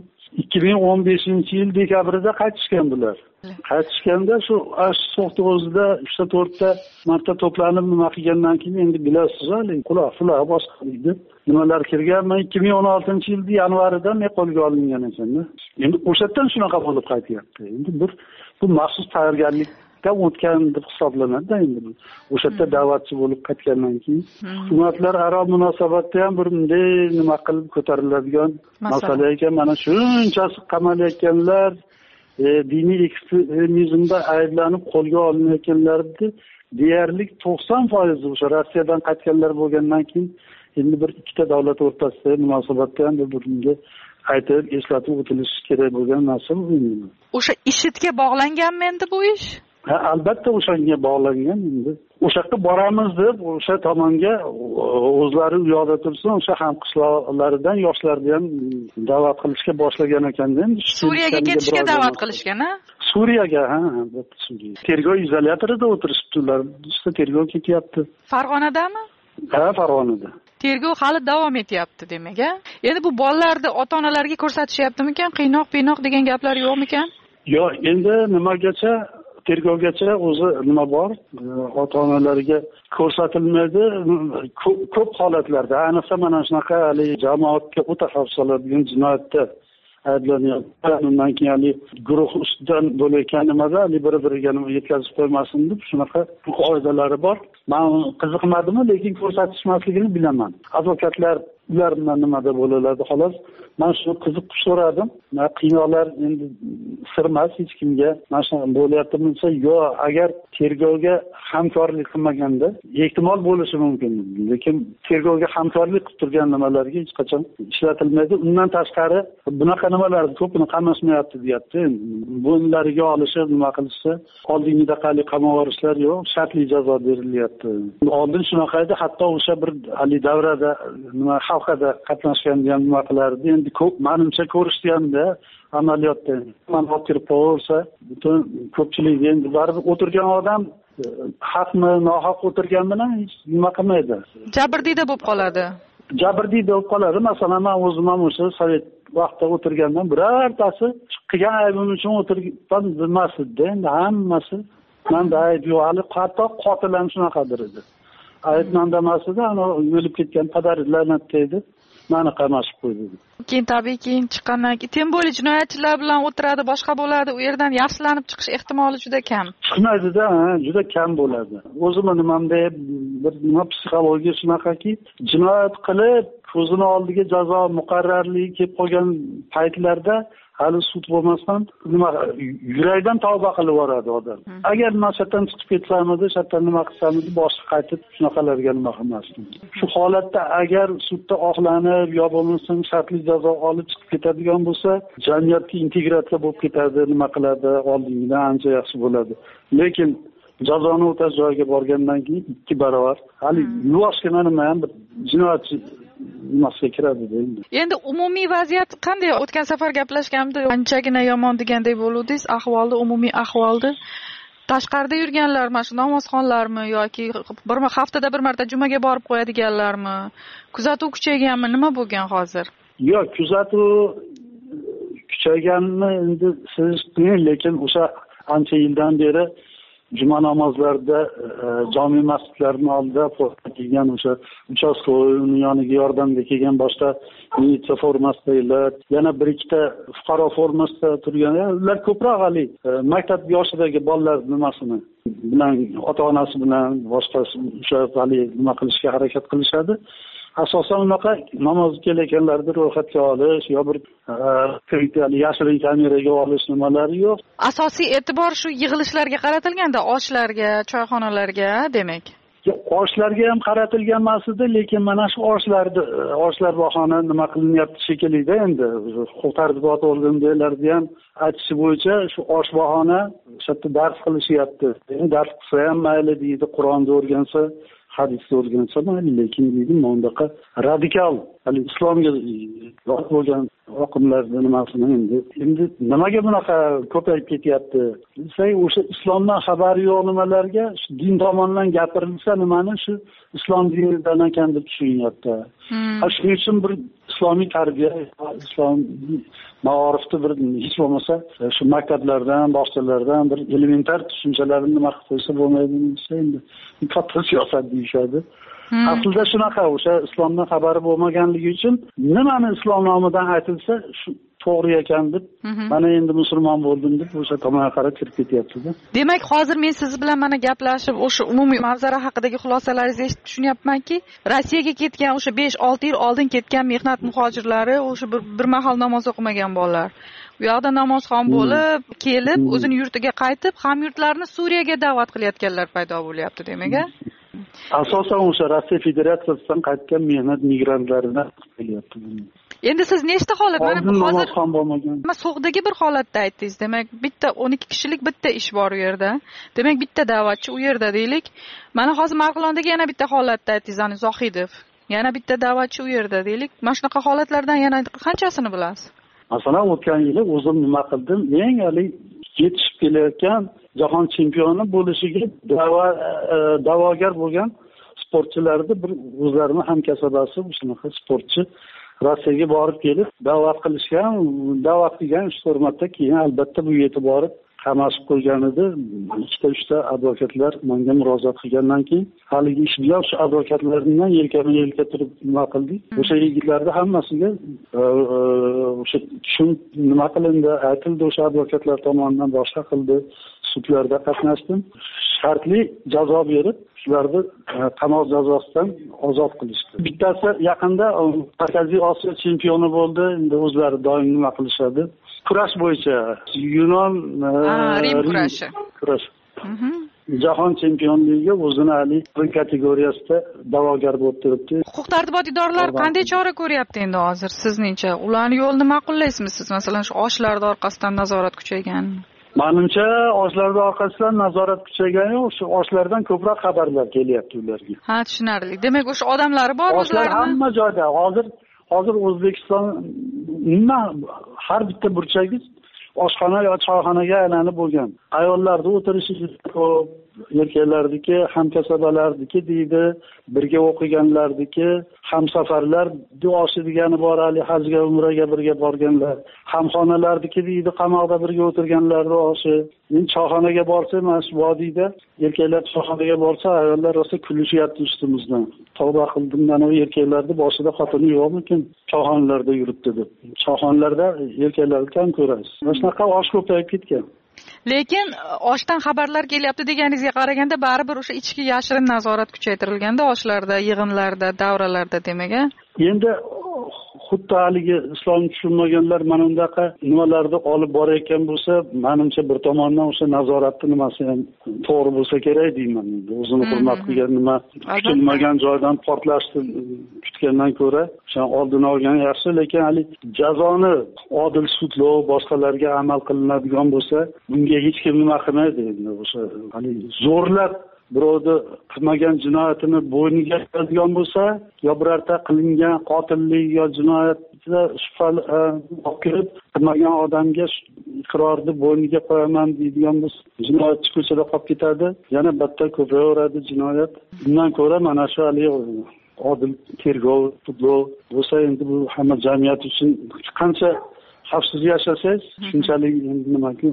2015-yil dekabrida qaytishgan bular. Qaytishganda shu So'xda o'zida 3-4 ta marta to'planib nima qilgandan keyin endi bilasiz-ku, quloq boshqalikda nimalar kirgan. 2016-yil yanvarida men qo'lga olingan ekan-da. Endi o'shadan shunaqa bo'lib qaytyapti. Endi bu maxsus tayyorgarlikdan o'tgan deb hisoblanadi endi. O'sha yerda da'vatchi bo'lib qaytgandan keyin hukumatlararo munosabatda ham bir bunday nima qilib ko'tariladigan masala ekan. Mana shunchasi qamalayotganlar, diniy ekstremizmda ayblanib qo'lga olinayotganlarni deyarli 90% o'sha Rossiyadan qaytganlar bo'lgandan keyin endi bir ikkita davlat o'rtasida munosabatda ham bunga aytib eslatib o'tilishi kerak bo'lgan narsa bu. O'sha IShIDga bog'langanmi endi bu ish? Ha, albatta o'shanga bog'langan endi. O'sha yerga boramiz deb o'sha tomonga o'zlari u yoqda tursin, o'sha hamqishloqlaridan yoshlarni ham da'vat qilishga boshlagan ekanda. Suriyaga ketishga da'vat qilishgan-a? Suriyaga, ha, albatta Suriya. Tergov izolyatorida o'tirishibdi ular. Işte tergov ketyapti. Farg'onadami? Ha, Farg'onada. Tergov hali davom etyapti demak-a? Endi bu bolalarni ota-onalarga ko'rsatishyaptimikan? Qiynoq degan gaplar yo'qmikan? Yo'q, endi nimagacha tergovgacha o'zi nima bor, ota-onalariga ko'rsatilmaydi. Ko'p holatlarda, ayniqsa mana shunaqa jamoatga o'ta xavf soladigan jinoyatda ayblanyapti. Undan keyin guruh ustidan bo'layotgan nimada bir-biriga yetkazib qo'ymasin deb shunaqa qoidalari bor. Men qiziqmadimmi, lekin ko'rsatishmasligini bilaman. Advokatlar ular bilan nimada bo'ladi xolos. Men shuni qiziqib so'radim. Qiynoqlar endi sir emas hech kimga. Mana shu bo'lyaptimi desa, yo'q, agar tergovga hamkorlik qilmaganda ehtimol bo'lishi mumkin. Lekin tergovga hamkorlik qilib turgan nimalarga hech qachon ishlatilmaydi. Undan tashqari bunaqa nimalar ko'pini qamashmayapti deyapti. Bunlariga olishib nima qilishsa, oldingida qali qamab yuborishlar yo'q, shartli jazo berilyapti. Oldin shunaqa edi, hatto o'sha bir davrada nima xalqada qatnashganda ham nima qilardi. Endi ko'p menimcha ko'rishdiyanda amaliyotda mana kirib qolsa, butun ko'pchilik endi baribir o'tirgan odam haqmi, nohaq o'tirgan bilan hech nima qilmaydi. Jabrdiyda bo'lib qoladi. Jabrdiyda bo'lib qoladi. Masalan, men o'zim ham o'sha sovet vaqtda o'tirgandan birortasi qilgan aybim uchun o'tirgan bilmasdi. Endi hammasi menda ayb yo'q. Hatto qotil ham shunaqadir edi. Ayb menda emasdi, ana o'lib ketgan padar la'natda edi. Meni qamashib qo'ydi. Keyin tabiiyki chiqqandan keyin tem bo'li jinoyatchilar bilan o'tiradi, boshqa bo'ladi. U yerdan yaxshilanib chiqish ehtimoli juda kam. Chiqmaydida, juda kam bo'ladi. O'zimni nimamda bir nima psixologiya shunaqaki, jinoyat qilib ko'zini oldiga jazo muqarrarligi kelib qolgan paytlarda hali sud bo'lmasdan nima yurakdan tavba qilib yuboradi odam. Agar nima shartdan chiqib ketsamidi, shartdan nima qilsamidi, boshqa qaytib shunaqalarga nima qilmasdim. Shu holatda agar sudda oqlanib yo bo'lmasa shartli jazo olib chiqib ketadigan bo'lsa, jamiyatga integratsiya bo'lib ketadi, nima qiladi, oldingidan ancha yaxshi bo'ladi. Lekin jazoni o'tash joyiga borgandan keyin 2 barobar hali yuvoshgina nima ham bir jinoyatchi nimasiga kiradi endi. Endi umumiy vaziyat qanday? O'tgan safar gaplashganimda anchagina yomon degandek bo'luvdingiz, ahvolni, umumiy ahvolni. Tashqarida yurganlar, mana shu namozxonlarmi yoki bir haftada bir marta jumaga borib qo'yadiganlarmi? Kuzatuv kuchayganmi? Nima bo'lgan hozir? Yo'q, kuzatuv kuchayganmi endi siz qiyin, lekin o'sha ancha yildan beri juma namozlarida jami masjidlarning oldida kelgan o'sha uchastkovoy uni yoniga yordamga kelgan boshqa militsiya formasida yana bir ikkita fuqaro formasida turgan ular ko'proq hali maktab yoshidagi bolalar nimasini bilan ota-onasi bilan boshqasi o'sha hali nima qilishga harakat qilishadi. Asosan unaqa namoz kelayotganlarni ro'yxatga olish yo bir yashirin kameraga olish nimalari yo'q. Asosiy e'tibor shu yig'ilishlarga qaratilganda, oshlarga, choyxonalarga, demak. Oshlarga ham qaratilgan emas edi, lekin mana shu oshlar bahona nima qilinyapti shekilli-da endi. Huquq-tartibot organlari ham aytishi bo'yicha shu osh bahona o'sha yerda dars qilishyapti. Dars qilsa ham mayli deydi, Qur'onni o'rgansa, hadisni o'rgansa mayli, lekin deydi, bundaqa radikal, hali islomga yot bo'lgan oqimlarni nimasini endi nimaga bunaqa ko'payib ketyapti? Desak, o'sha islomdan xabari yo'q nimalarga din tomonidan gapirilsa, nimani shu islom dinidan ekan deb tushunyapti. Shuning uchun bir islomiy tarbiya, islom ma'orifni bir hech bo'lmasa shu maktablardan, bog'chalardan bir elementar tushunchalarni nima qilib qo'ysa bo'lmaydimi desa, endi katta siyosat deyishadi. Aslida shunaqa, o'sha islomdan xabari bo'lmaganligi uchun nimani islom nomidan aytilsa shu to'g'ri ekan deb, mana endi musulmon bo'ldim deb o'sha tomonga qarab kirib ketyapti-da. Demak, hozir men siz bilan mana gaplashib, o'sha umumiy manzara haqidagi xulosalaringizni eshitib tushunyapmanki, Rossiyaga ketgan o'sha 5-6 yil oldin ketgan mehnat muhojirlari, o'sha bir mahal namoz o'qimagan bolalar. U yoqda namozxon bo'lib, kelib, o'zini yurtiga qaytib, hamyurtlarni Suriyaga da'vat qilayotganlar paydo bo'lyapti, demak-a? Asosan o'sha Rossiya Federatsiyasidan qaytgan mehnat migrantlaridan kelyapti. Endi siz nechta holat? Mana bu hozir So'g'dagi bir holatda aytdingiz. Demak, bitta 12 kishilik bitta ish bor u yerda. Demak, bitta da'vatchi u yerda deylik. Mana hozir Marg'ilondagi yana bitta holatda aytdingiz, ani Zohidov. Yana bitta da'vatchi u yerda deylik. Mana shunaqa holatlardan yana qanchasini bilasiz? Masalan, o'tgan yili o'zim nima qildim? Eng yetishib kelayotgan jahon chempioni bo'lishiga da'vogar bo'lgan sportchilarni bir o'zlarini hamkasabasi shunaqa sportchi Rossiyaga borib kelib da'vat qilishgan, da'vat qilgan 3-4 marta keyin albatta bu yerga borib qamashib qo'ygan edi. 2-3 advokatlar menga murojaat qilgandan keyin haligi ish bilan shu advokatlardan yelkama-yelka turib nima qildik. O'sha yigitlarning hammasiga o'sha nima qilindi, aytildi, o'sha advokatlar tomonidan boshqa qildi. Sudlarda qatnashdim. Shartli jazo berib, shularni qamoq jazosidan ozod qilishdi. Bittasi yaqinda Markaziy Osiyo chempioni bo'ldi. Endi o'zlari doim nima qilishadi? Kurash bo'yicha Yunon Rim kurashi. Jahon chempionligiga o'zini hali kategoriyasida da'vogar bo'lib turibdi. Huquq-tartibot idoralari qanday chora ko'ryapti endi hozir sizningcha? Ularning yo'lini ma'qullaysizmi siz? Masalan, shu oshlarda orqasidan nazorat kuchaygan. Menimcha oshlarda orqasidan nazorat kuchaygan yo'q, shu oshlardan ko'proq xabarlar kelyapti ularga. Ha, tushunarli. Demak, o'sha odamlari bor o'zlarini. Hamma joyda hozir O'zbekiston har bitta burchagi oshxona yo choyxonaga aylanib bo'lgan. Ayollarning o'tirishi ko'p, erkaklarniki, hamkasabalarniki deydi, birga o'qiganlarniki, hamsafarlar duosi degani bor, hali hajga, umraga birga borganlar, hamxonalarniki deydi, qamoqda birga o'tirganlar duosi. Men choyxonaga borsam, mana shu vodiyda erkaklar choyxonaga borsa, ayollar rosa kulishyapti ustimizdan. Tavba qildim, mana u erkaklarning boshida xotini yo'qmikin, choyxonalarda yuribdi deb. Choyxonalarda erkaklarni kam ko'rasiz. Mana shunaqa osh ko'payib ketgan. Lekin oshdan xabarlar kelyapti deganingizga qaraganda baribir o'sha ichki yashirin nazorat kuchaytirilganda oshlarda, yig'inlarda, davralarda demak. Endi xuddi haligi islom tushunmaganlar mana bundaqa nimalarni olib borayotgan bo'lsa, menimcha bir tomondan o'sha nazoratni nimasi ham to'g'ri bo'lsa kerak deyman. O'zini hurmat qilgan nima kutilmagan joydan portlashni kutgandan ko'ra, o'sha oldini olgan yaxshi, lekin hali jazoni odil sudlov boshqalarga amal qilinadigan bo'lsa, bunga hech kim nima qilmaydi endi. O'sha hali zo'rlab birovni qilmagan jinoyatini bo'yniga qo'yadigan bo'lsa, yo birorta qilingan qotillik yo jinoyatda shubhali olib kirib qilmagan odamga iqrorni bo'yniga qo'yaman deydigan bo'lsa, jinoyatchi ko'chada qolib ketadi, yana battar ko'payaveradi jinoyat. Bundan ko'ra mana shu odil tergov, sudlov bo'lsa, endi bu hamma jamiyat uchun qancha xavfsiz yashasangiz, shunchalik nima-ku.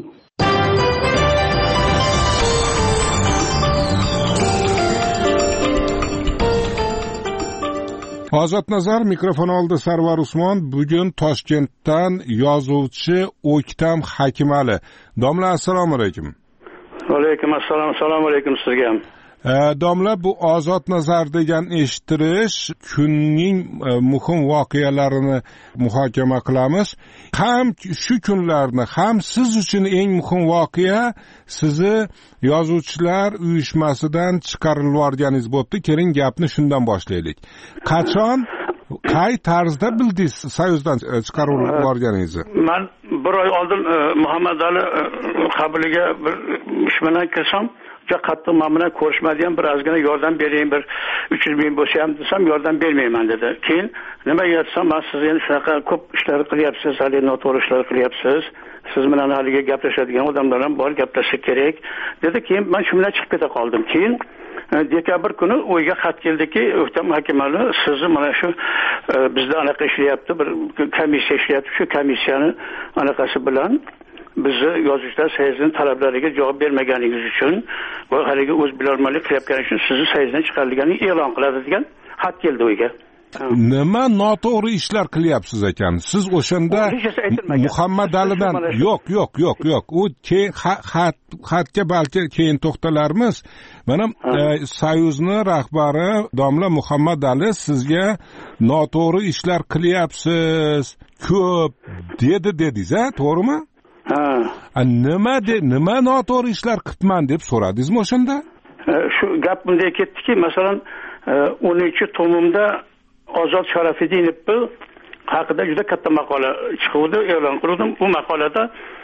Ozod Nazar mikrofon oldi. Sarvar Usmon bugun Toshkentdan yozuvchi O'ktam Hakimali. Domla, assalomu alaykum. Va alaykum assalom. Assalomu alaykum sizga ham. Domla, bu Ozod Nazar degan eshittirish kunning muhim voqealarini muhokama qilamiz. Ham shu kunlarni, ham siz uchun eng muhim voqea sizni yozuvchilar uyushmasidan chiqarilib yuborganingiz bo'pti. Keling gapni shundan boshlaylik. Qachon, qay tarzda bildingiz Soyuzdan chiqarib yuborganingizni? Men bir oy oldin Muhammad Ali qabuliga bir ish bilan kirsam, juda qattiq men bilan ko'rishmadigan, bir ozgina yordam bering, bir 300 ming bo'lsa ham desam yordam bermayman dedi. Keyin nimaga aytsam, men siz endi shunaqa ko'p ishlar qilyapsiz, hali noto'g'ri ishlar qilyapsiz. Siz bilan haliga gaplashadigan odamlar ham bor, gaplashsak kerak dedi. Keyin men shu bilan chiqib keta qoldim. Keyin dekabr kuni o'yga xat keldiki, O'ktam Hakimali sizni mana shu bizda anaqa ishlayapti, bir komissiya ishlayapti, shu komissiyani anaqasi bilan bizni yozuvchilar sayzining talablariga javob bermaganingiz uchun va haligi o'z bilarmonlik qilayotgani uchun sizni sayzdan chiqarilganini e'lon qiladi degan xat keldi o'yga. Nima noto'g'ri ishlar qilyapsiz ekan? Siz o'shanda Muhammad Alidan yo'q. U keyin xatga balki keyin to'xtalarmiz. Mana Soyuzning rahbari domla Muhammad Ali sizga noto'g'ri ishlar qilyapsiz, ko'p dedingiz-a, to'g'rimi? Ha. Nima noto'g'ri ishlar qilibman deb so'radingizmi o'shanda? Shu gap bunday ketdiki, masalan, 13-tomimda Ozod Sharafidinov haqida juda katta maqola chiqdi, e'lon qildim. Bu maqolada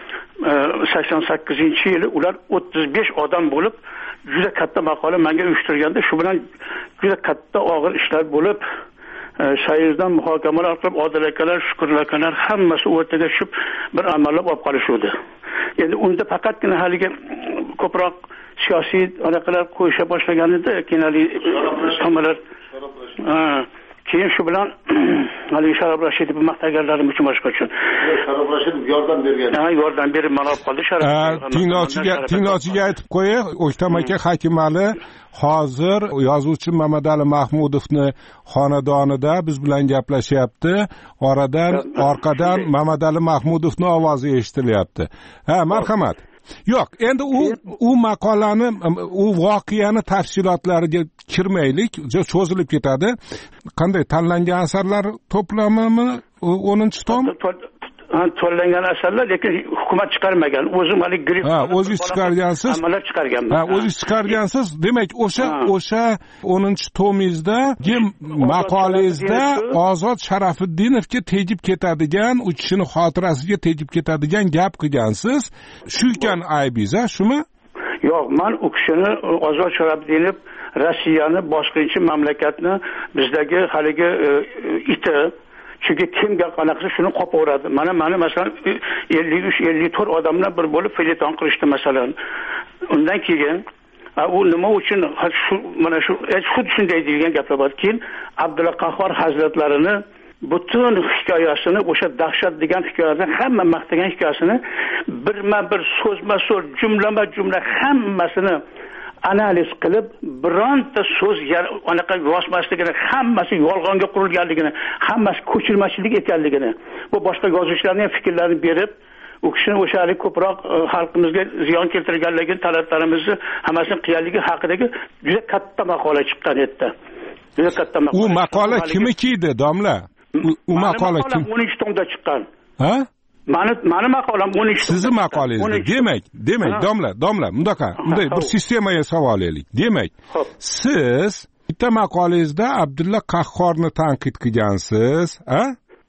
88-yili ular 35 odam bo'lib juda katta maqola menga uyushtirganda, shu bilan juda katta og'ir ishlar bo'lib, Soyuzdan muhokamalar qilib, Odil akalar, Shukur akalar hammasi o'rtaga tushib bir amallab olib qolishdi. Endi unda faqatgina haliga ko'proq siyosiy anaqalar qo'yisha boshlagan edi, keyin tomonlar keyin shu bilan haligi Sharof Rashidov maqtaganlarim uchun boshqa uchun Sharof Rashidov yordam bergan. Yordam berib mana olib qoldi Sharof. Tinglovchiga aytib qo'yay, O'ktam aka Hakimali hozir yozuvchi Mamadali Mahmudovni xonadonida biz bilan gaplashyapti. Orqadan Mamadali Mahmudovning ovozi eshitilyapti. Marhamat. Yo'q, endi u maqolani, u voqeani tafsilotlariga kirmaylik, cho'zilib ketadi. Qanday tanlangan asarlar to'plamimi 10-tom? To'langan asarlar, lekin hukumat chiqarmagan. O'zim hali grif. O'zingiz chiqargansiz. Amalar chiqarganman. O'zingiz chiqargansiz. Demak, o'sha 10-tomingizda maqolangizda Ozod Sharafiddinovga tegib ketadigan, u kishining xotirasiga tegib ketadigan gap qilgansiz. Shu ekan aybingiz, shumi? Yo'q, men u kishini Ozod Sharafiddinov Rossiyani boshqacha mamlakatni bizdagi haligi iti chunki kimga qanaqasi shuni qopaveradi. Mana masalan 53-54 odamlar bir bo'lib feleton qilishdi masalan. Undan keyin u nima uchun mana shu xuddi shunday degan gaplar bor. Keyin Abdulla Qahhor hazratlarini butun hikoyasini, o'sha dahshat degan hikoyani, hamma maqtagan hikoyasini birma-bir so'zma-so'z, jumlama-jumla hammasini analiz qilib, bironta so'z anaqa yozmasligini, hammasi yolg'onga qurilganligini, hammasi ko'chirmachilik ekanligini, bu boshqa yozuvchilarning fikrlarini berib, u kishini o'shalik ko'proq xalqimizga ziyon keltirganligini, talablarimizni hammasini qilganligi haqidagi juda katta maqola chiqqan edi. Juda katta maqola. U maqola kimniki edi, domla? U maqola 12 tomda chiqqan. Ha? Mani maqolam 12. Sizni maqolangiz. Demak, domla, bunday bir sistemaga savol eling. Demak, siz bitta maqolangizda Abdulla Qahhorni tanqid qilgansiz, ha?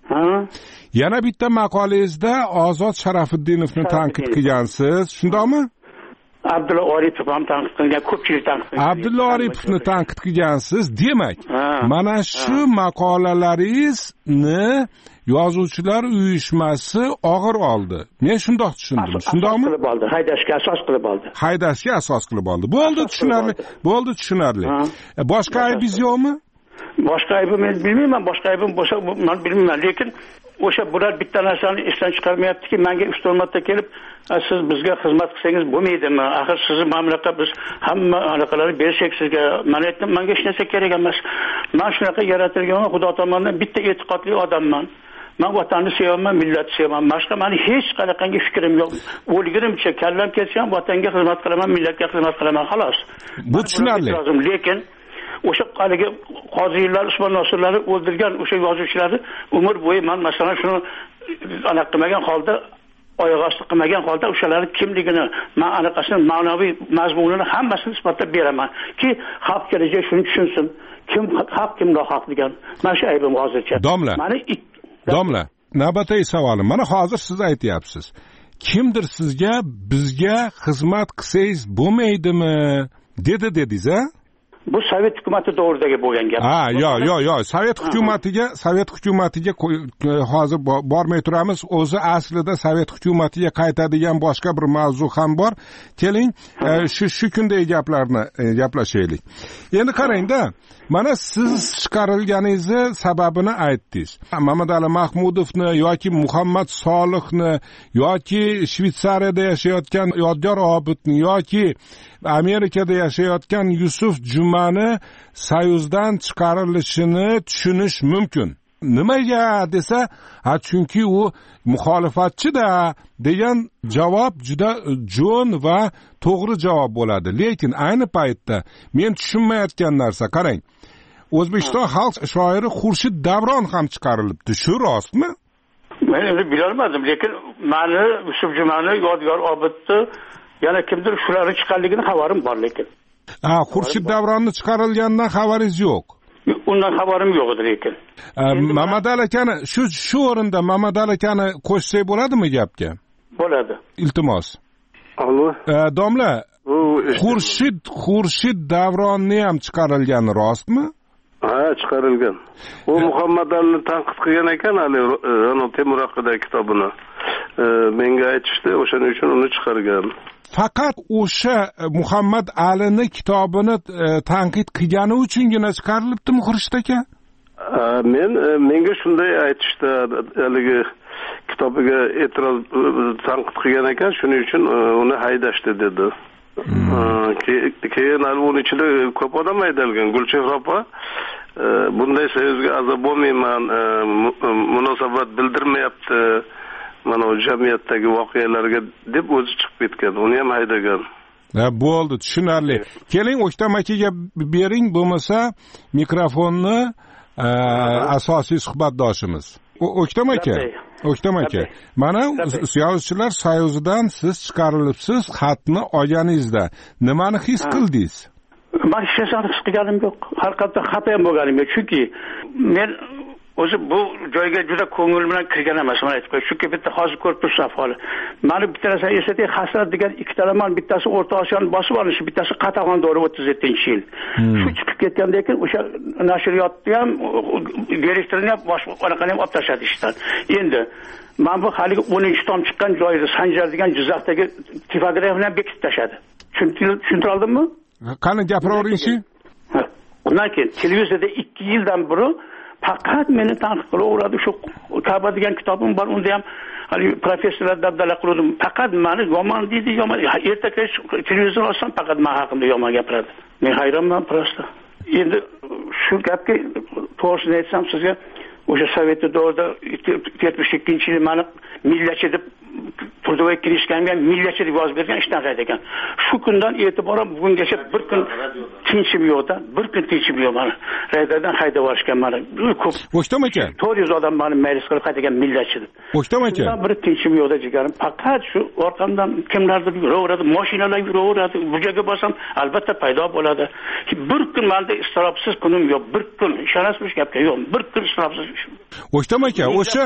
Yana bitta maqolangizda Ozod Sharafiddinovni tanqid qilgansiz, shundaymi? Abdulla Oripov ham tanqid qilgan, ko'pchilik tanqid qilgan. Abdulla Oripovni tanqid qilgansiz. Demak, mana shu maqolalaringizni Yozuvchilar uyushmasi og'ir oldi. Men shundoq tushundim. Shundaqmi? Haydashga asos qilib oldi. Haydashga asos qilib oldi. Bo'ldi, tushunarli. Boshqa aybingiz yo'qmi? Boshqa aybim men bilmayman. Boshqa aybim bo'lsa men bilmayman. Lekin o'sha bular bitta narsani esdan chiqarmayaptiki, menga 3-4 marta kelib, siz bizga xizmat qilsangiz bo'lmaydimi? Axir sizni mamlakat biz hamma anaqalarni bersak sizga. Men aytdim, menga hech narsa kerak emas. Men shunaqa yaratilgan Xudo tomonidan bitta e'tiqodli odamman. Men vatanni sevaman, millatni sevaman. Boshqa meni hech qanaqangi fikrim yo'q. O'lgirimcha kallam ketsa ham vatanga xizmat qilaman, millatga xizmat qilaman, xolos. Bu tushunarli. Lekin o'sha qaligi qoziylar, Usmon Nosirlarni o'ldirgan o'sha yozuvchilarni umr bo'yi men masalan shuni aniq qilmagan holda, oyoq osti qilmagan holda o'shalarning kimligini, men anaqasini, ma'naviy mazmunini hammasini isbotlab beraman ki xalq kelajak shuni tushunsin. Kim haq, kim nohaq degan. Mana shu aybim hozircha. Domla, navbatdagi savolim. Mana hozir siz aytyapsiz. Kimdir sizga bizga xizmat qilsangiz bo'lmaydimi dedingiz, a? Bu Sovet hukumati to'g'ridagi bo'lgan gap. Yo'q. Sovet hukumatiga hozir bormay turamiz. O'zi aslida Sovet hukumatiga qaytadigan boshqa bir mavzu ham bor. Keling, shu kundagi gaplarni gaplashaylik. Endi qarang-da, mana siz chiqarilganingizni sababini aytdingiz. Mamadali Mahmudovni yoki Muhammad Solihni yoki Shvetsariyada yashayotgan Yodgor Obidni yoki Amerikada yashayotgan Yusuf Jumani Soyuzdan chiqarilishini tushunish mumkin. Nimaga desa, chunki u muxolifatchi-da degan javob juda jo'n va to'g'ri javob bo'ladi. Lekin ayni paytda men tushunmayotgan narsa, qarang. O'zbekiston xalq shoiri Xurshid Davron ham chiqarilibdi. Shu rostmi? Men bilolmadim, lekin meni Yusuf Jumani, Yodgor Obidni yana kimdir shularni chiqqanligini xabarim bor lekin. Xurshid Davronni chiqarilganidan xabaringiz yo'q. Undan xabarim yo'q edi lekin. Mamadali akani shu o'rinda Mamadali akani qo'shsak bo'ladimi gapga? Bo'ladi. Iltimos. Allo. Domla, Xurshid Davronni ham chiqarilgani rostmi? Ha, chiqarilgan. U Muhammad Alini tanqid qilgan ekan, hali Temur haqidagi kitobini. Menga aytishdi, o'shaning uchun uni chiqargan. Faqat o'sha Muhammad Alini kitobini tanqid qilgani uchungina chiqarilibdimi Xurshid aka? menga shunday aytishdi, haligi kitobiga e'tiroz tanqid qilgan ekan, shuning uchun uni haydashdi dedi. Keyin uni ichida ko'p odam haydalgan. Gulchehra opa bunday so'zga a'zo bo'lmayman, munosabat bildirmayapti mana o jamiyatdagi voqealarga deb o'zi chiqib ketgan, uni ham haydagan. Bo'ldi, tushunarli. Keling O'ktam akaga bering, bo'lmasa mikrofonni asosiy suhbatdoshimiz. O'ktam aka, mana Yozuvchilar soyuzidan siz chiqarilibsiz, xatni olganingizda nimani his qildingiz? Men hech narsani his qilganim yo'q. Haqiqatda xafa ham bo'lganim yo'q, chunki men o'zi bu joyga juda ko'ngil bilan kirgan emasman, aytib qo'y. Chunki bitta hozir ko'rib tursiz ahvoli. Mani bitta narsa eslatay, Hasrat degan ikkita roman, bittasi O'rta Osiyoni bosib olishi, bittasi Qatag'ondori 37-yil. Shu chiqib ketgandan keyin o'sha nashriyotni ham, direktorini ham boshqani ham olib tashladi ishdan. Endi men bu haligi 10-tom chiqqan joyda Sanjar degan Jizzaxdagi tipografni ham bekitib tashladi. Tushuntira oldimmi? Qani gapiravering-chi? Undan keyin televizorda 2 yildan beri faqat meni tanqid qilaveradi. Shu Ka'ba degan kitobim bor, unda ham hali professorlar dabdala qildim. Faqat meni yomon deydi, yomon. Ertaga televizor olsam faqat men haqimda yomon gapiradi. Men hayronman prosta. Endi shu gapga to'g'risini aytsam sizga, o'sha Sovet davrida 72-yil meni millatchi deb Turdovoy kirishganga millatchi deb yozib bergan ishdan qayt ekan. Shu kundan e'tiboran bugungacha bir kun tinchim yo'qda, bir kun tinchim yo'q meni. Radiodan haydab yuborishgan meni. Ko'p. O'ktam aka. 400 odam meni maylis qilib qayt ekan millatchi deb. O'ktam aka. Bir tinchim yo'qda jigarim. Faqat shu orqamdan kimlardir yuraveradi, mashinalar yuraveradi. Bu yerga borsam albatta paydo bo'ladi. Bir kun menda istirobsiz kunim yo'q. Bir kun ishonasiz gapga yo'q. Bir kun istirobsiz. O'ktam aka, o'sha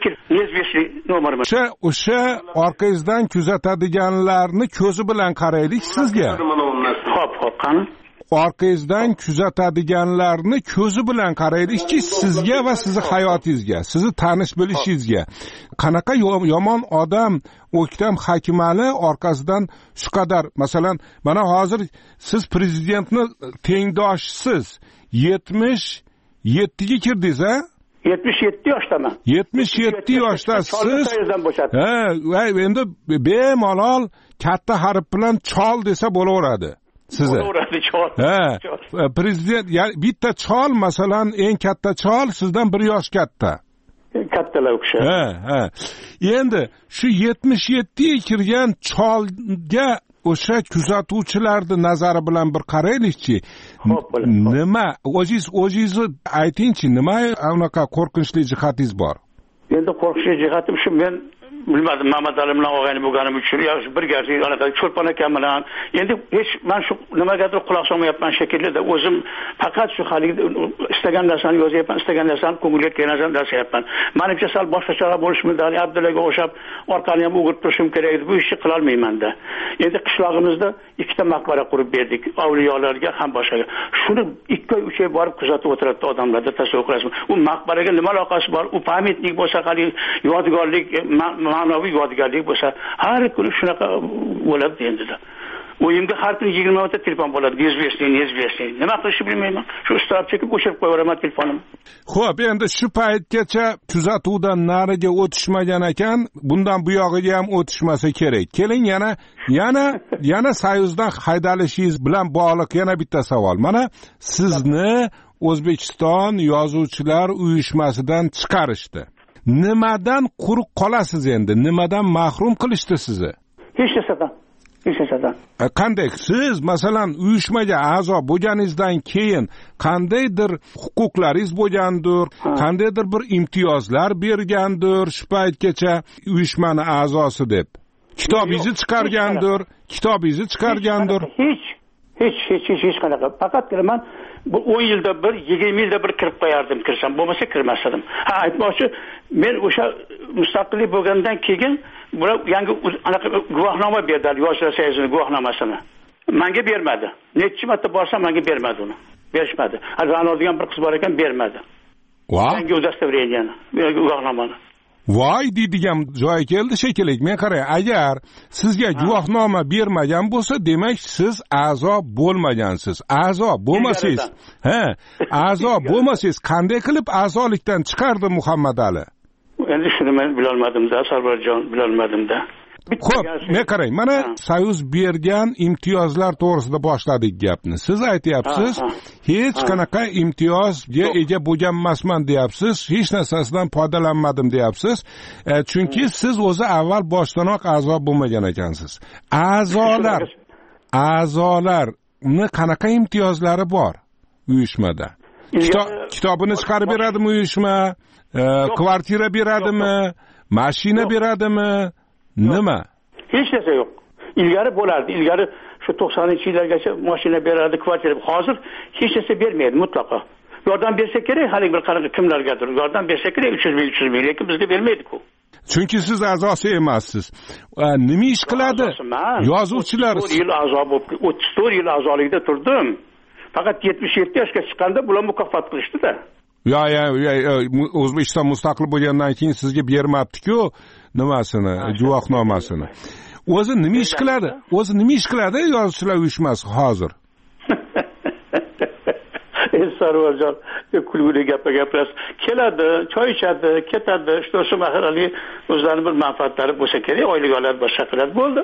o'sha orqangizdan kuzatadiganlarni ko'zi bilan qaraylik sizga. Xo'p, qani? Orqangizdan kuzatadiganlarni ko'zi bilan qaraylikchi, sizga va sizni hayotingizga, sizni tanish bilishingizga. Qanaqa yomon odam O'ktam Hakimali orqasidan shu qadar, masalan, mana hozir siz prezidentni tengdoshsiz, 77 ga kirdingiz, a? 77 yoshdaman. 77 yoshda siz endi bemalol katta harf bilan chol desa bo'laveradi sizni. Bo'laveradi chol. Prezident bitta chol, masalan, eng katta chol sizdan 1 yosh katta. Kattalar o'sha. Endi shu 77 ga kirgan cholga o'sha kuzatuvchilarni nazari bilan bir qaraylikchi. Nima o'zingizni aytingchi, nima unaqa qo'rqinchli jihatingiz bor? Endi qo'rqinchli jihatim shu, men bilmadim, Mamad Ali bilan o'g'ayni bo'lganim uchun yo bir garchi anaqa Cho'lpon akam bilan endi hech men shu nimagadir quloq solmayapman shekilli-da, o'zim faqat shu hali istagan narsani yozyapman, istagan narsani ko'ngilga kelgan narsani yozayapman. Menimcha sal boshqacharoq bo'lishimda, Abdullaga o'xshab orqani ham o'girib turishim kerak edi. Bu ishni qila olmayman-da. Endi qishlog'imizda 2ta maqbara qurib berdik, avliyolarga ham boshqaga. Shuni 2-3 oy borib kuzatib o'tiradi odamlarda, tasavvur qilasizmi? U maqbaraga nima aloqasi bor? U pamyatnik bo'lsa, hali yodgorlik, ma'naviy yodgorlik bo'lsa, har kuni shunaqa bo'ladi endi-da. O'yimga har kuni 20 ta telefon bo'ladi, nezvestniy. Nima qilishni bilmayman. Shu istirab chekib o'chirib qo'yaveraman telefonimni. Xo'p, endi shu paytgacha kuzatuvdan nariga o'tishmagan ekan, bundan bu yog'iga ham o'tishmasa kerak. Keling, yana Soyuzdan haydalishingiz bilan bog'liq yana bitta savol. Mana sizni O'zbekiston Yozuvchilar uyushmasidan chiqarishdi. Nimadan quruq qolasiz endi? Nimadan mahrum qilishdi sizni? Hech narsadan. Qanday siz masalan uyushmaga a'zo bo'lganingizdan keyin qandaydir huquqlaringiz bo'lgandir, qandaydir bir imtiyozlar bergandir shu paytgacha uyushmani a'zosi deb. Kitobingizni chiqargandir. Hech qanaqa. Faqat men bu 10 yilda bir, 20 yilda bir kirib qo'yardim, kirsam, bo'lmasa kirmasdim. Aytmoqchi, men o'sha mustaqillik bo'lgandan keyin bular yangi anaqa guvohnoma berdilar, Yoshlar soyuzining guvohnomasini. Menga bermadi. Necha marta borsam menga bermadi uni. Berishmadi. Ra'no degan bir qiz bor ekan, bermadi. Yangi udostvreniya, guvohnomani. voy deydigan joy keldi shekilli. Men qarang, agar sizga guvohnoma bermagan bo'lsa, demak siz a'zo bo'lmagansiz. A'zo bo'lmasangiz, a'zo bo'lmasangiz qanday qilib a'zolikdan chiqardi Muhammad Ali? Endi shuni men bilolmadim-da, Sarvarjon, bilolmadim-da. Xo'p, men qarang, mana Soyuz bergan imtiyozlar to'g'risida boshladik gapni. Siz aytyapsiz, hech qanaqa imtiyozga ega bo'lgan emasman deyapsiz, hech narsasidan foydalanmadim deyapsiz. Chunki siz o'zi avval boshdanoq a'zo bo'lmagan ekansiz. A'zolarni qanaqa imtiyozlari bor uyushmada? Kitobini chiqarib beradimi uyushma? Kvartira beradimi? Mashina beradimi? Nima? Hech narsa yo'q. Ilgari bo'lardi. Ilgari shu 90-yillargacha mashina berardi, kvartira. Hozir hech narsa bermaydi mutlaqo. Yordam bersa kerak, hali bir qanaqa kimlargadir yordam bersa kerak 300 ming, lekin bizga bermaydi-ku. Chunki siz a'zosi emassiz. Nima ish qiladi? Yozuvchilar 34 yil a'zoligida turdim. Faqat 77 yoshga chiqqanda bular mukofot qilishdi-da. Ya, O'zbekiston mustaqil bo'lgandan keyin sizga bermabdi-ku nimasini, guvohnomasini. O'zi nima ish qiladi? Yozuvchilar uyushmasi hozir? Sarvarjon, kulguli gapirasiz. Keladi, choy ichadi, ketadi, shu mahalali o'zlarining bir manfaatlari bo'lsa kerak, oylik oladi, boshqa qiladi, bo'ldi.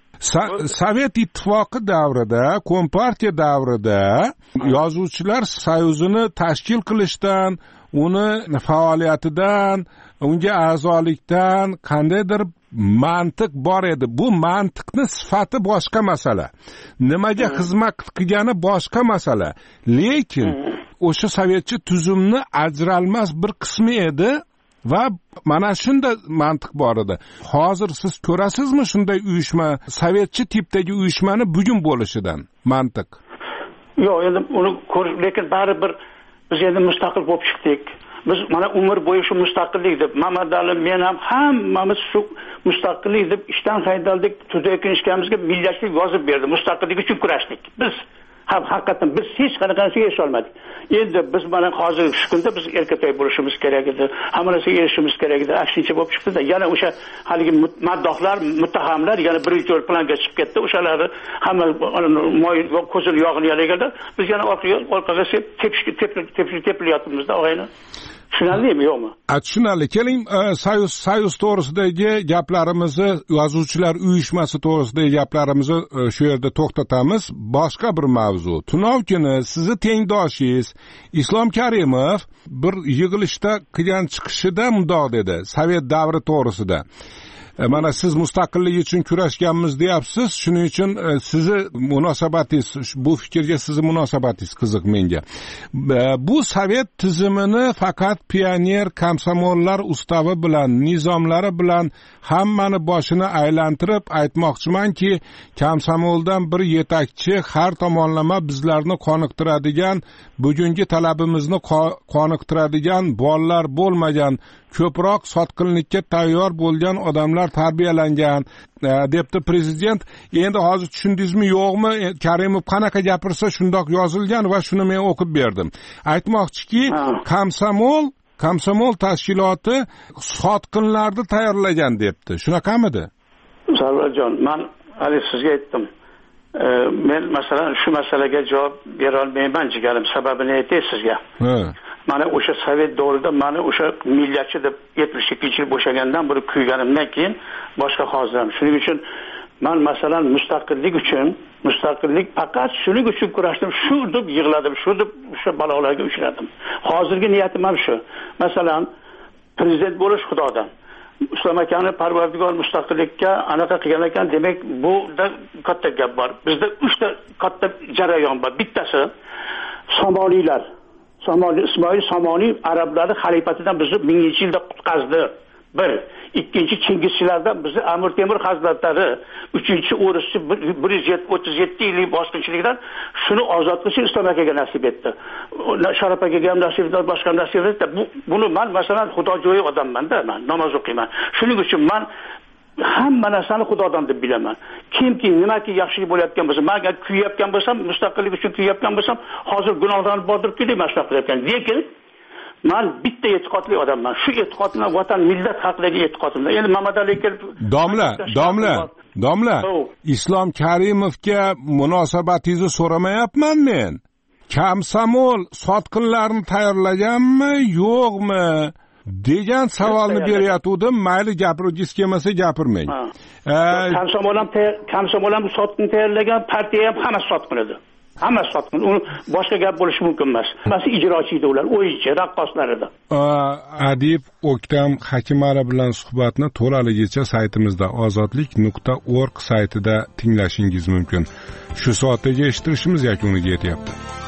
Sovet ittifoqi davrida, Kompartiya davrida yozuvchilar soyuzini tashkil qilishdan, uni faoliyatidan, unga a'zolikdan qandaydir mantiq bor edi. Bu mantiqni sifati boshqa masala. Nimaga xizmat qilgani boshqa masala. Lekin o'sha sovetcha tuzumni ajralmas bir qismi edi. Va mana shunday mantiq bor edi. Hozir siz ko'rasizmi shunday uyushma, sovetcha tipdagi uyushmani bugun bo'lishidan mantiq? Yo'q, endi uni lekin baribir biz endi mustaqil bo'lib chiqdik. Biz mana umr bo'yi shu mustaqillik deb, Mamad Ali, men ham hammamiz shu mustaqillik deb ishdan haydaldik, tuzayotgan ishimizga millatchilik yozib berdi, mustaqillik uchun kurashdik. Biz haqiqatan biz hech qanaqa narsaga erisha olmadik. Endi biz mana hozir shu kunda biz erkatoy bo'lishimiz kerak edi. Hamma narsaga erishishimiz kerak edi. Aksincha bo'lib chiqdi-da. Yana o'sha haligi maddohlar, muttahamlar yana birinchi yo'l planga chiqib ketdi. O'shalari hamma moy ko'zini yog'ini yalaganlar. Biz yana orqaga tepilyapmiz-da, og'ayni. Tushunarlimi, yo'qmi? Tushunarli. Keling, Soyuz to'g'risidagi gaplarimizni, yozuvchilar uyushmasi to'g'risidagi gaplarimizni shu yerda to'xtatamiz. Boshqa bir mavzu. Tunov kuni sizni tengdoshingiz Islom Karimov bir yig'ilishda qilgan chiqishida mundoq dedi, Sovet davri to'g'risida. Mana siz mustaqillik uchun kurashganmiz deyapsiz, shuning uchun sizni munosabatingiz, bu fikrga sizni munosabatingiz qiziq menga. Bu sovet tizimini faqat pioner komsomollar ustavi bilan, nizomlari bilan hammani boshini aylantirib aytmoqchimanki, komsomoldan bir yetakchi har tomonlama bizlarni qoniqtiradigan, bugungi talabimizni qoniqtiradigan bolalar bo'lmagan, ko'proq sotqinlikka tayyor bo'lgan odamlar tarbiyalangan, debdi prezident. Endi hozir tushundingizmi yo'qmi? Karimov qanaqa gapirsa shundoq yozilgan va shuni men o'qib berdim. Aytmoqchiki, komsomol tashkiloti sotqinlarni tayyorlagan debdi. Shunaqamidi? Sarvarjon, men hali sizga aytdim. Men masalan shu masalaga javob bera olmayman jigarim. Sababini aytay sizga. Mana o'sha sovet davrida mana o'sha millatchi deb 72-yil bo'shagandan beri kuyganimdan keyin boshqa hozir ham. Shuning uchun men masalan mustaqillik faqat shuning uchun kurashdim, shu deb yig'ladim, shu deb o'sha balolarga uchradim. Hozirgi niyatim ham shu. Masalan, prezident bo'lish xudodan. Islom akani Parvardigor mustaqillikka anaqa qilgan ekan, demak bu da katta gap bor. Bizda 3 ta katta jarayon bor. Bittasi Somoniylar. Ismoil Somoniy arablarni xalifatidan bizni 1000-yilda qutqazdi. Bir. Ikkinchi Chingizchilardan bizni Amir Temur hazratlari, uchinchi O'rischi 137 yillik bosqinchilikdan shuni ozod qilish Islom akaga nasib etdi. Sharaf akaga ham nasib etdi, boshqa nasib etdi. Buni men masalan xudojo'yi odamman-da, men namoz o'qiyman. Shuning uchun men hamma narsani xudodan deb bilaman. Kimki nimaki yaxshilik bo'layotgan bo'lsa, men agar kuyayotgan bo'lsam, mustaqillik uchun kuyayotgan bo'lsam, hozir gunohlarni bordirib kelib mashna qilyapman. Lekin man bitta e'tiqodli odamman. Shu e'tiqodimdan vatan millat haqidagi e'tiqodimdan. Endi Mamadali kelib domla Islom Karimovga munosabatingizni so'ramayapman men. Kamsamol sotqinlarni tayyorlaganmi, yo'qmi degan savolni beryatuvdim. Mayli gapiringiz kelmasa gapirmang. Kamsamol ham sotqin tayyorlagan, partiya ham hammasi sotqin edi. Hammasi sotqin. Uni boshqa gap bo'lishi mumkin emas. Hammasi ijrochi edi ular, o'yinchi, raqqoslar edi. Adib O'ktam Hakimali bilan suhbatni to'laligicha saytimizda ozodlik.org saytida tinglashingiz mumkin. Shu soatdagi eshittirishimiz yakuniga yetyapti.